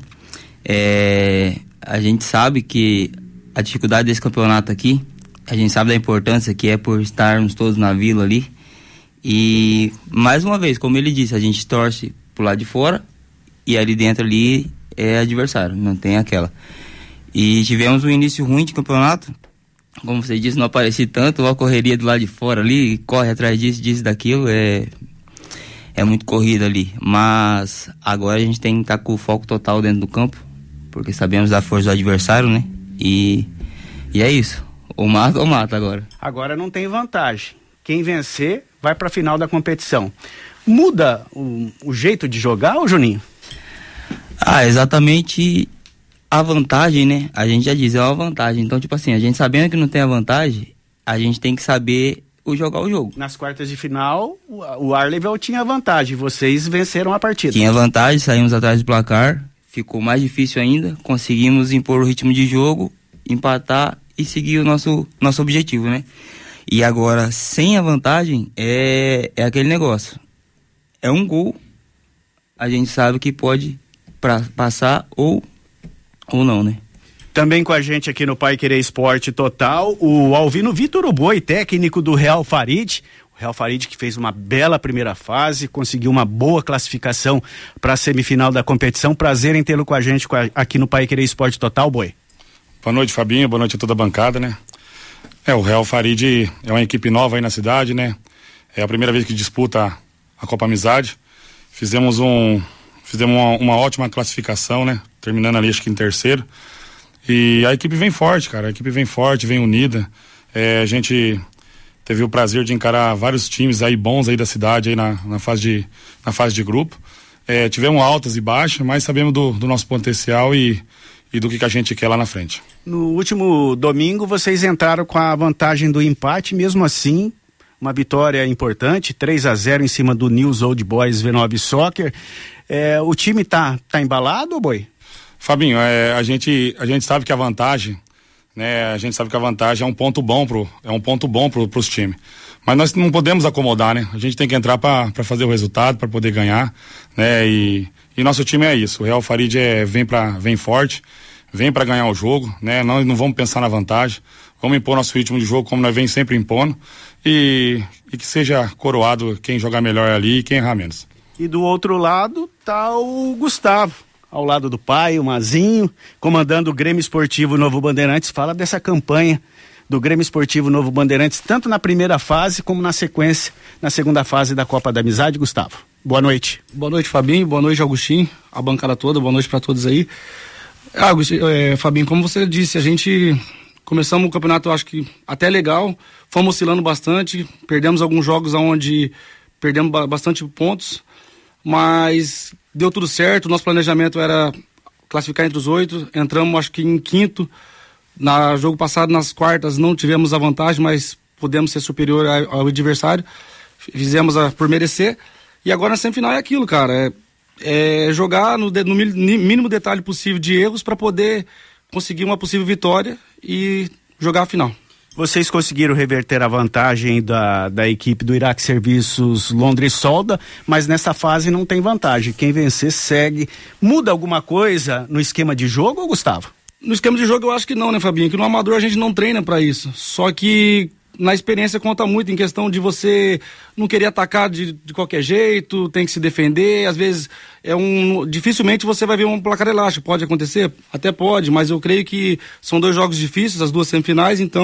A gente sabe que a dificuldade desse campeonato aqui, a gente sabe da importância que é por estarmos todos na vila ali. E, mais uma vez, como ele disse, a gente torce pro lado de fora e ali dentro ali é adversário, não tem aquela. E tivemos um início ruim de campeonato, como você disse, não apareci tanto, a correria do lado de fora ali, corre atrás disso, daquilo, é muito corrida ali. Mas agora a gente tem que estar com o foco total dentro do campo, porque sabemos da força do adversário, né? E é isso. Ou mata agora. Agora não tem vantagem. Quem vencer vai para a final da competição. Muda o jeito de jogar, ô Juninho? Exatamente a vantagem, né? A gente já diz, é uma vantagem. Então, tipo assim, a gente sabendo que não tem a vantagem, a gente tem que saber jogar o jogo. Nas quartas de final, o Arlevel tinha vantagem. Vocês venceram a partida. Tinha vantagem, saímos atrás do placar. Ficou mais difícil ainda. Conseguimos impor o ritmo de jogo, empatar e seguir o nosso objetivo, né? E agora, sem a vantagem, é aquele negócio. É um gol, a gente sabe que pode passar ou não, né? Também com a gente aqui no Pai Querer Esporte Total, o Alvino Vitor Boi, técnico do Real Farid. O Real Farid que fez uma bela primeira fase, conseguiu uma boa classificação para a semifinal da competição. Prazer em tê-lo com a gente aqui no Pai Querer Esporte Total, Boi.
Boa noite, Fabinho, boa noite a toda a bancada, né? O Real Farid é uma equipe nova aí na cidade, né? É a primeira vez que disputa a Copa Amizade. Fizemos uma ótima classificação, né? Terminando ali, acho que em terceiro. E a equipe vem forte, cara. A equipe vem forte, vem unida. A gente teve o prazer de encarar vários times aí bons aí da cidade aí na fase de grupo. Tivemos altas e baixas, mas sabemos do nosso potencial e do que a gente quer lá na frente. No último domingo vocês entraram com a vantagem do empate, mesmo assim, uma vitória importante, 3-0 em cima do News Old Boys V9 Soccer. O time tá embalado, Boi? Fabinho, a gente sabe que a vantagem, né? A gente sabe que a vantagem é um ponto bom pros times. Mas nós não podemos acomodar, né? A gente tem que entrar para fazer o resultado, para poder ganhar, né? E nosso time é isso. O Real Farid vem forte, vem para ganhar o jogo, né? Nós não vamos pensar na vantagem, vamos impor nosso ritmo de jogo como nós vem sempre impondo e que seja coroado quem jogar melhor ali e quem errar menos. E do outro lado tá o Gustavo, ao lado do pai, o Mazinho, comandando o Grêmio Esportivo Novo Bandeirantes. Fala dessa campanha do Grêmio Esportivo Novo Bandeirantes, tanto na primeira fase como na sequência, na segunda fase da Copa da Amizade, Gustavo. Boa noite. Boa noite, Fabinho, boa noite, Agostinho, a bancada toda, boa noite para todos aí. Fabinho, como você disse, a gente começamos o campeonato, eu acho que até legal, fomos oscilando bastante, perdemos alguns jogos onde perdemos bastante pontos, mas deu tudo certo. Nosso planejamento era classificar entre os 8, entramos acho que em quinto. No jogo passado, nas quartas, não tivemos a vantagem, mas pudemos ser superior ao adversário, fizemos por merecer. E agora na semifinal é aquilo, cara, é jogar no mínimo detalhe possível de erros para poder conseguir uma possível vitória e jogar a final. Vocês conseguiram reverter a vantagem da equipe do Iraque Serviços Londres Solda, mas nessa fase não tem vantagem. Quem vencer segue. Muda alguma coisa no esquema de jogo, Gustavo? No esquema de jogo eu acho que não, né, Fabinho? Que no amador a gente não treina pra isso. Só que na experiência conta muito em questão de você não querer atacar de qualquer jeito, tem que se defender. Às vezes dificilmente você vai ver um placar elástico. Pode acontecer? Até pode, mas eu creio que são 2 jogos difíceis, as 2 semifinais, então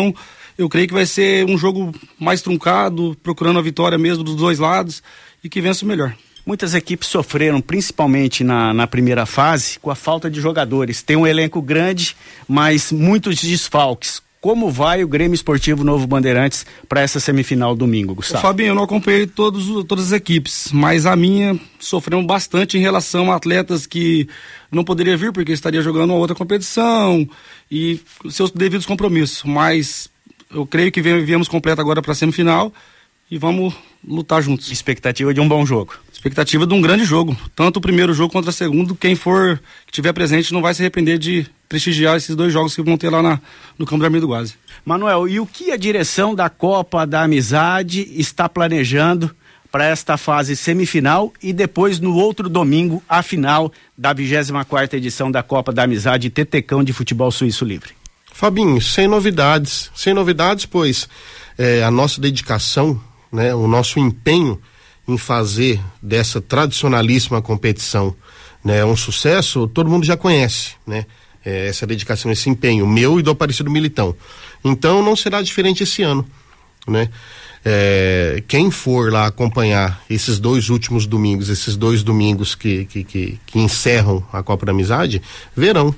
eu creio que vai ser um jogo mais truncado, procurando a vitória mesmo dos dois lados e que vença o melhor.
Muitas equipes sofreram, principalmente na primeira fase, com a falta de jogadores. Tem um elenco grande, mas muitos desfalques. Como vai o Grêmio Esportivo Novo Bandeirantes para essa semifinal domingo, Gustavo?
Fabinho, eu não acompanhei todas as equipes, mas a minha sofreu bastante em relação a atletas que não poderia vir porque estaria jogando uma outra competição e seus devidos compromissos. Mas eu creio que viemos completo agora para a semifinal e vamos lutar juntos.
Expectativa de um bom jogo.
Expectativa de um grande jogo. Tanto o primeiro jogo quanto o segundo, quem for que estiver presente não vai se arrepender de prestigiar esses dois jogos que vão ter lá no Campo do Armindo Guasi.
Manuel, e o que a direção da Copa da Amizade está planejando para esta fase semifinal e depois no outro domingo a final da 24ª edição da Copa da Amizade Tetecão de Futebol Suíço Livre?
Fabinho, sem novidades, pois a nossa dedicação, né, o nosso empenho em fazer dessa tradicionalíssima competição, né, um sucesso, todo mundo já conhece, né? Essa dedicação, esse empenho meu e do Aparecido Militão. Então não será diferente esse ano, né? Quem for lá acompanhar esses dois últimos domingos, esses dois domingos que encerram a Copa da Amizade, verão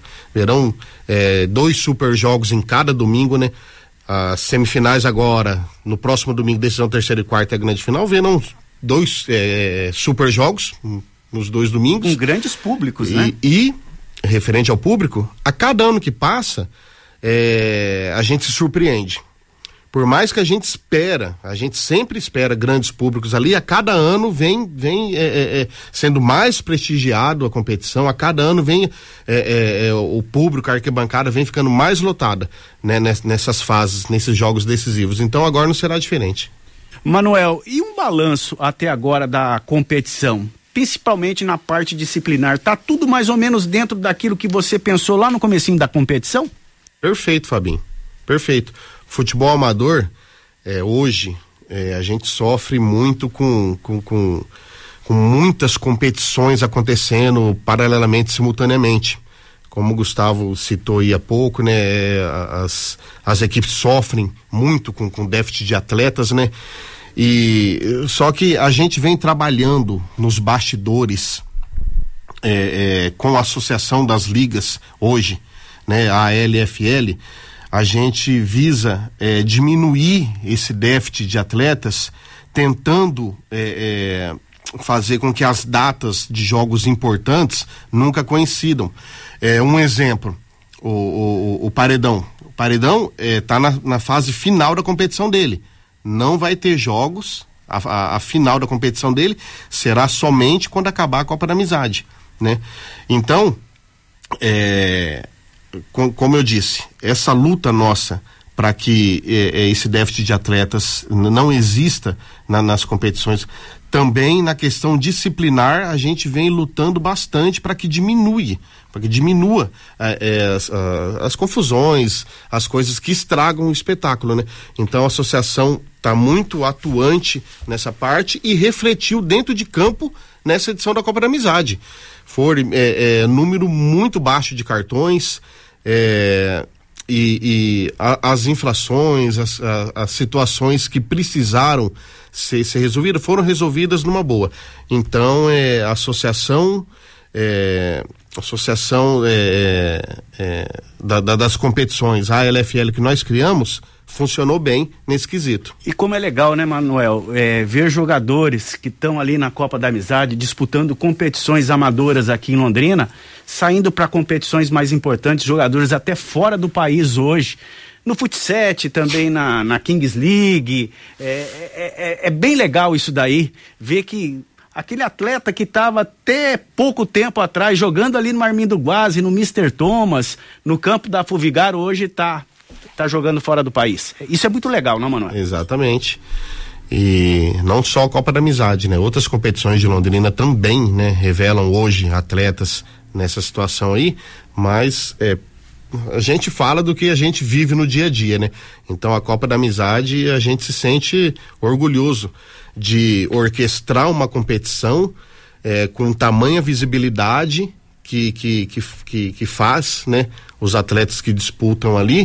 dois super jogos em cada domingo, né? As semifinais agora, no próximo domingo, decisão terceira e quarta, a grande final, verão dois super jogos nos dois domingos.
Com grandes públicos, né?
E referente ao público, a cada ano que passa, a gente se surpreende. Por mais que a gente sempre espera grandes públicos ali, a cada ano vem sendo mais prestigiado a competição, a cada ano vem o público, a arquibancada vem ficando mais lotada, né, nessas fases, nesses jogos decisivos. Então agora não será diferente.
Manuel, e um balanço até agora da competição? Principalmente na parte disciplinar, tá tudo mais ou menos dentro daquilo que você pensou lá no comecinho da competição?
Perfeito, Fabinho, perfeito. Futebol amador, hoje, a gente sofre muito com muitas competições acontecendo paralelamente, simultaneamente. Como o Gustavo citou aí há pouco, né, as equipes sofrem muito com déficit de atletas, né? E só que a gente vem trabalhando nos bastidores com a associação das ligas hoje, né, a ALFL, a gente visa diminuir esse déficit de atletas, tentando fazer com que as datas de jogos importantes nunca coincidam. Um exemplo, o Paredão. O Paredão está na fase final da competição dele. Não vai ter jogos, a final da competição dele será somente quando acabar a Copa da Amizade, né? Então, como eu disse, essa luta nossa para que esse déficit de atletas não exista nas competições, também na questão disciplinar a gente vem lutando bastante para que diminua as confusões, as coisas que estragam o espetáculo, né? Então a associação está muito atuante nessa parte e refletiu dentro de campo nessa edição da Copa da Amizade. Foi número muito baixo de cartões, as inflações, as situações que precisaram ser resolvidas foram resolvidas numa boa. Então a associação das competições, a ALFL que nós criamos, funcionou bem nesse quesito.
E como é legal, né, Manuel, ver jogadores que estão ali na Copa da Amizade disputando competições amadoras aqui em Londrina, saindo para competições mais importantes, jogadores até fora do país hoje, no futsal, também na Kings League. É bem legal isso daí, ver que aquele atleta que estava até pouco tempo atrás jogando ali no Armindo Guasi, no Mr. Thomas, no campo da Fulvigaro, hoje tá jogando fora do país. Isso é muito legal, não, Manuel?
Exatamente. E não só a Copa da Amizade, né? Outras competições de Londrina também, né, revelam hoje atletas nessa situação aí, mas a gente fala do que a gente vive no dia a dia, né? Então a Copa da Amizade, a gente se sente orgulhoso de orquestrar uma competição com tamanha visibilidade que faz, né, os atletas que disputam ali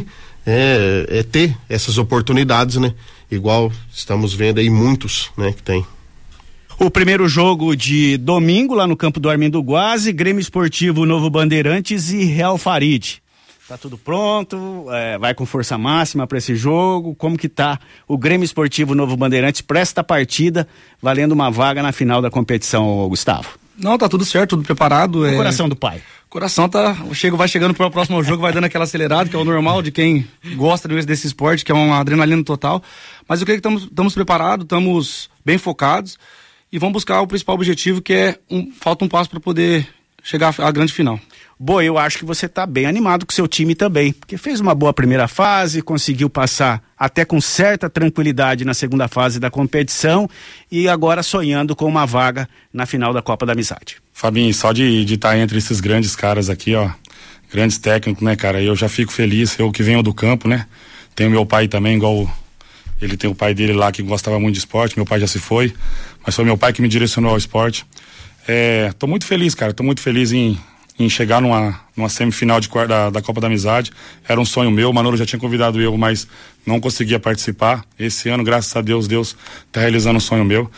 ter essas oportunidades, né? Igual estamos vendo aí muitos, né, que tem.
O primeiro jogo de domingo lá no campo do Armindo Guazzi, Grêmio Esportivo Novo Bandeirantes e Real Farid. Tá tudo pronto, vai com força máxima para esse jogo. Como que tá o Grêmio Esportivo Novo Bandeirantes para esta partida, valendo uma vaga na final da competição, Gustavo?
Não, tá tudo certo, tudo preparado.
O coração do pai.
O coração vai chegando para o próximo jogo, vai dando aquela acelerada, que é o normal de quem gosta desse esporte, que é uma adrenalina total. Mas eu creio que estamos preparados, estamos bem focados e vamos buscar o principal objetivo, que é falta um passo para poder chegar à grande final.
Boa, eu acho que você está bem animado com o seu time também, porque fez uma boa primeira fase, conseguiu passar até com certa tranquilidade na segunda fase da competição e agora sonhando com uma vaga na final da Copa da Amizade.
Fabinho, só de estar entre esses grandes caras aqui, ó, grandes técnicos, né, cara, eu já fico feliz, eu que venho do campo, né, tenho meu pai também, igual ele tem o pai dele lá que gostava muito de esporte, meu pai já se foi, mas foi meu pai que me direcionou ao esporte. Tô muito feliz, cara, tô muito feliz em chegar numa semifinal da Copa da Amizade. Era um sonho meu, o Manolo já tinha convidado eu, mas não conseguia participar. Esse ano, graças a Deus, Deus tá realizando um sonho meu.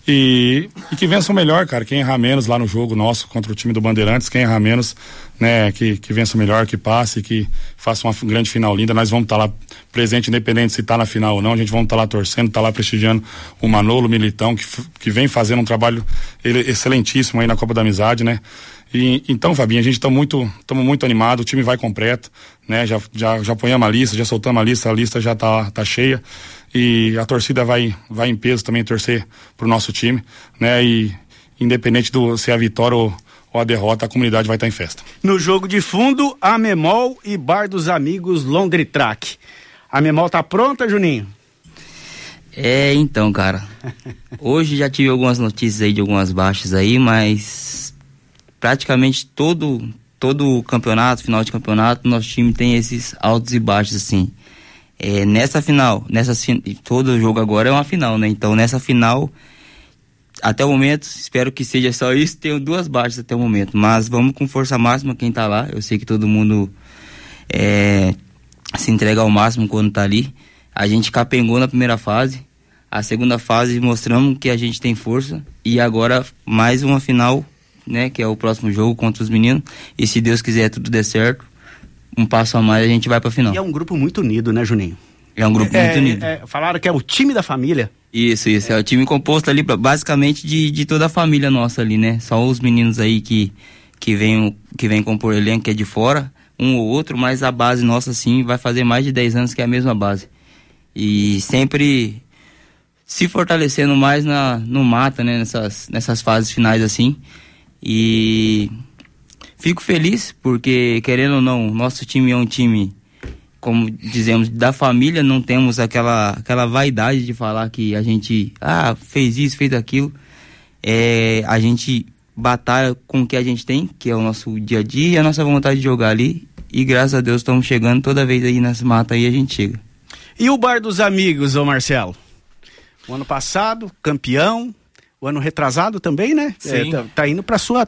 E que vença o melhor, cara, quem errar menos lá no jogo nosso contra o time do Bandeirantes, quem errar menos, né, que vença o melhor, que passe, que faça uma grande final linda. Nós vamos estar lá presente, independente se tá na final ou não, a gente vamos estar lá torcendo, tá lá prestigiando o Manolo, o Militão, que vem fazendo um trabalho excelentíssimo aí na Copa da Amizade, né. Então, Fabinho, a gente estamos muito animados, o time vai completo, né? Já ponhamos a lista, já soltamos a lista já tá cheia e a torcida vai em peso também torcer pro nosso time, né? E independente se é a vitória ou a derrota, a comunidade vai estar em festa.
No jogo de fundo, a Memol e Bar dos Amigos Longritrack. A Memol tá pronta, Juninho?
Então, cara, hoje já tive algumas notícias aí de algumas baixas aí, mas praticamente todo campeonato, final de campeonato, nosso time tem esses altos e baixos, assim. Nessa final, todo jogo agora é uma final, né? Então, nessa final, até o momento, espero que seja só isso, tenho 2 baixas até o momento, mas vamos com força máxima quem tá lá. Eu sei que todo mundo se entrega ao máximo quando tá ali. A gente capengou na primeira fase, a segunda fase mostramos que a gente tem força e agora mais uma final, né, que é o próximo jogo contra os meninos, e se Deus quiser tudo der certo, um passo a mais a gente vai pra final.
E é um grupo muito unido, né, Juninho?
É um grupo muito unido.
Falaram que é o time da família.
Isso, é o time composto ali basicamente de toda a família nossa ali, né, só os meninos aí que vem compor elenco, que é de fora, um ou outro, mas a base nossa, assim, vai fazer mais de 10 anos que é a mesma base, e sempre se fortalecendo mais no mata, né, nessas fases finais, assim. E fico feliz porque, querendo ou não, nosso time é um time, como dizemos, da família. Não temos aquela vaidade de falar que a gente fez isso, fez aquilo. A gente batalha com o que a gente tem, que é o nosso dia a dia e a nossa vontade de jogar ali. E graças a Deus estamos chegando toda vez aí nessa mata aí, a gente chega.
E o Bar dos Amigos, ô Marcelo? O ano passado, campeão. O ano retrasado também, né?
Sim.
Tá indo para sua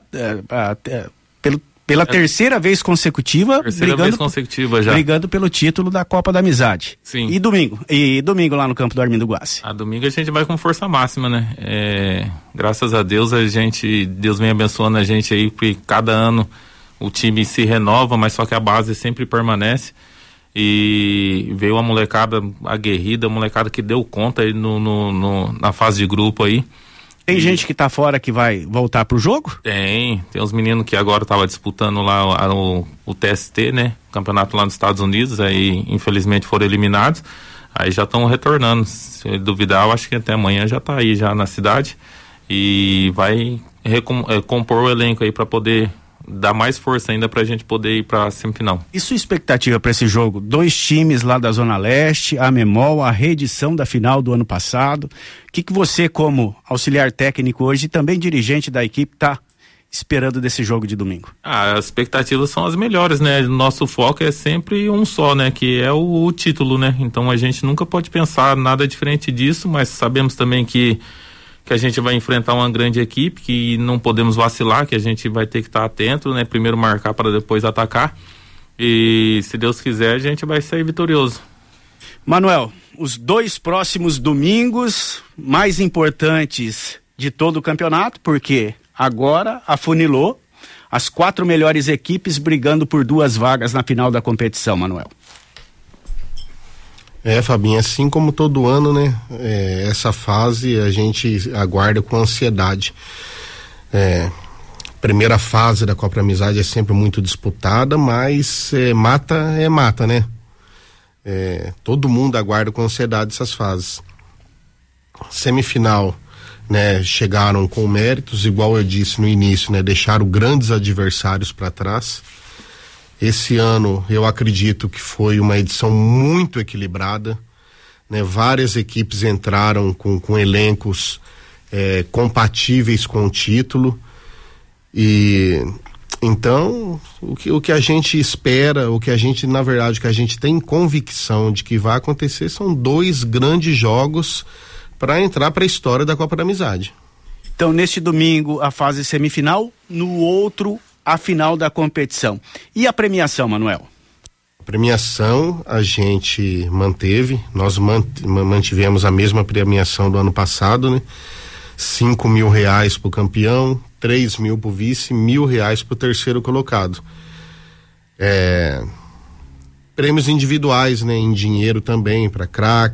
pela terceira vez consecutiva, brigando pelo título da Copa da Amizade.
Sim.
E domingo lá no campo do Armindo Guazzi.
Domingo a gente vai com força máxima, né? Graças a Deus Deus vem abençoando a gente aí, porque cada ano o time se renova, mas só que a base sempre permanece. E veio uma molecada aguerrida, molecada que deu conta aí na fase de grupo aí.
Tem gente que tá fora que vai voltar pro jogo?
Tem uns meninos que agora tava disputando lá o TST, né? Campeonato lá nos Estados Unidos, aí infelizmente foram eliminados, aí já estão retornando. Se duvidar, eu acho que até amanhã já tá aí já na cidade e vai compor o elenco aí para poder dar mais força ainda pra gente poder ir pra semifinal.
E sua expectativa para esse jogo? 2 times lá da Zona Leste, a Memol, a reedição da final do ano passado. O que você, como auxiliar técnico hoje e também dirigente da equipe, tá esperando desse jogo de domingo?
As expectativas são as melhores, né? Nosso foco é sempre um só, né? Que é o título, né? Então a gente nunca pode pensar nada diferente disso, mas sabemos também que a gente vai enfrentar uma grande equipe, que não podemos vacilar, que a gente vai ter que estar atento, né? Primeiro marcar para depois atacar. E se Deus quiser, a gente vai sair vitorioso.
Manuel, os 2 próximos domingos mais importantes de todo o campeonato, porque agora afunilou as 4 melhores equipes brigando por 2 vagas na final da competição, Manuel.
Fabinho, assim como todo ano, né? Essa fase a gente aguarda com ansiedade. Primeira fase da Copa da Amizade é sempre muito disputada, mas mata, né? Todo mundo aguarda com ansiedade essas fases. Semifinal, né? Chegaram com méritos, igual eu disse no início, né? Deixaram grandes adversários para trás. Esse ano eu acredito que foi uma edição muito equilibrada, né? Várias equipes entraram com elencos compatíveis com o título, e então o que a gente espera, o que a gente tem convicção de que vai acontecer são 2 grandes jogos para entrar para a história da Copa da Amizade.
Então, neste domingo a fase semifinal, no outro a final da competição. E a premiação, Manuel?
A premiação a gente manteve, nós mantivemos a mesma premiação do ano passado, né? R$5.000 pro campeão, 3.000 pro vice, R$1.000 pro terceiro colocado. Prêmios individuais, né? Em dinheiro também, para craque,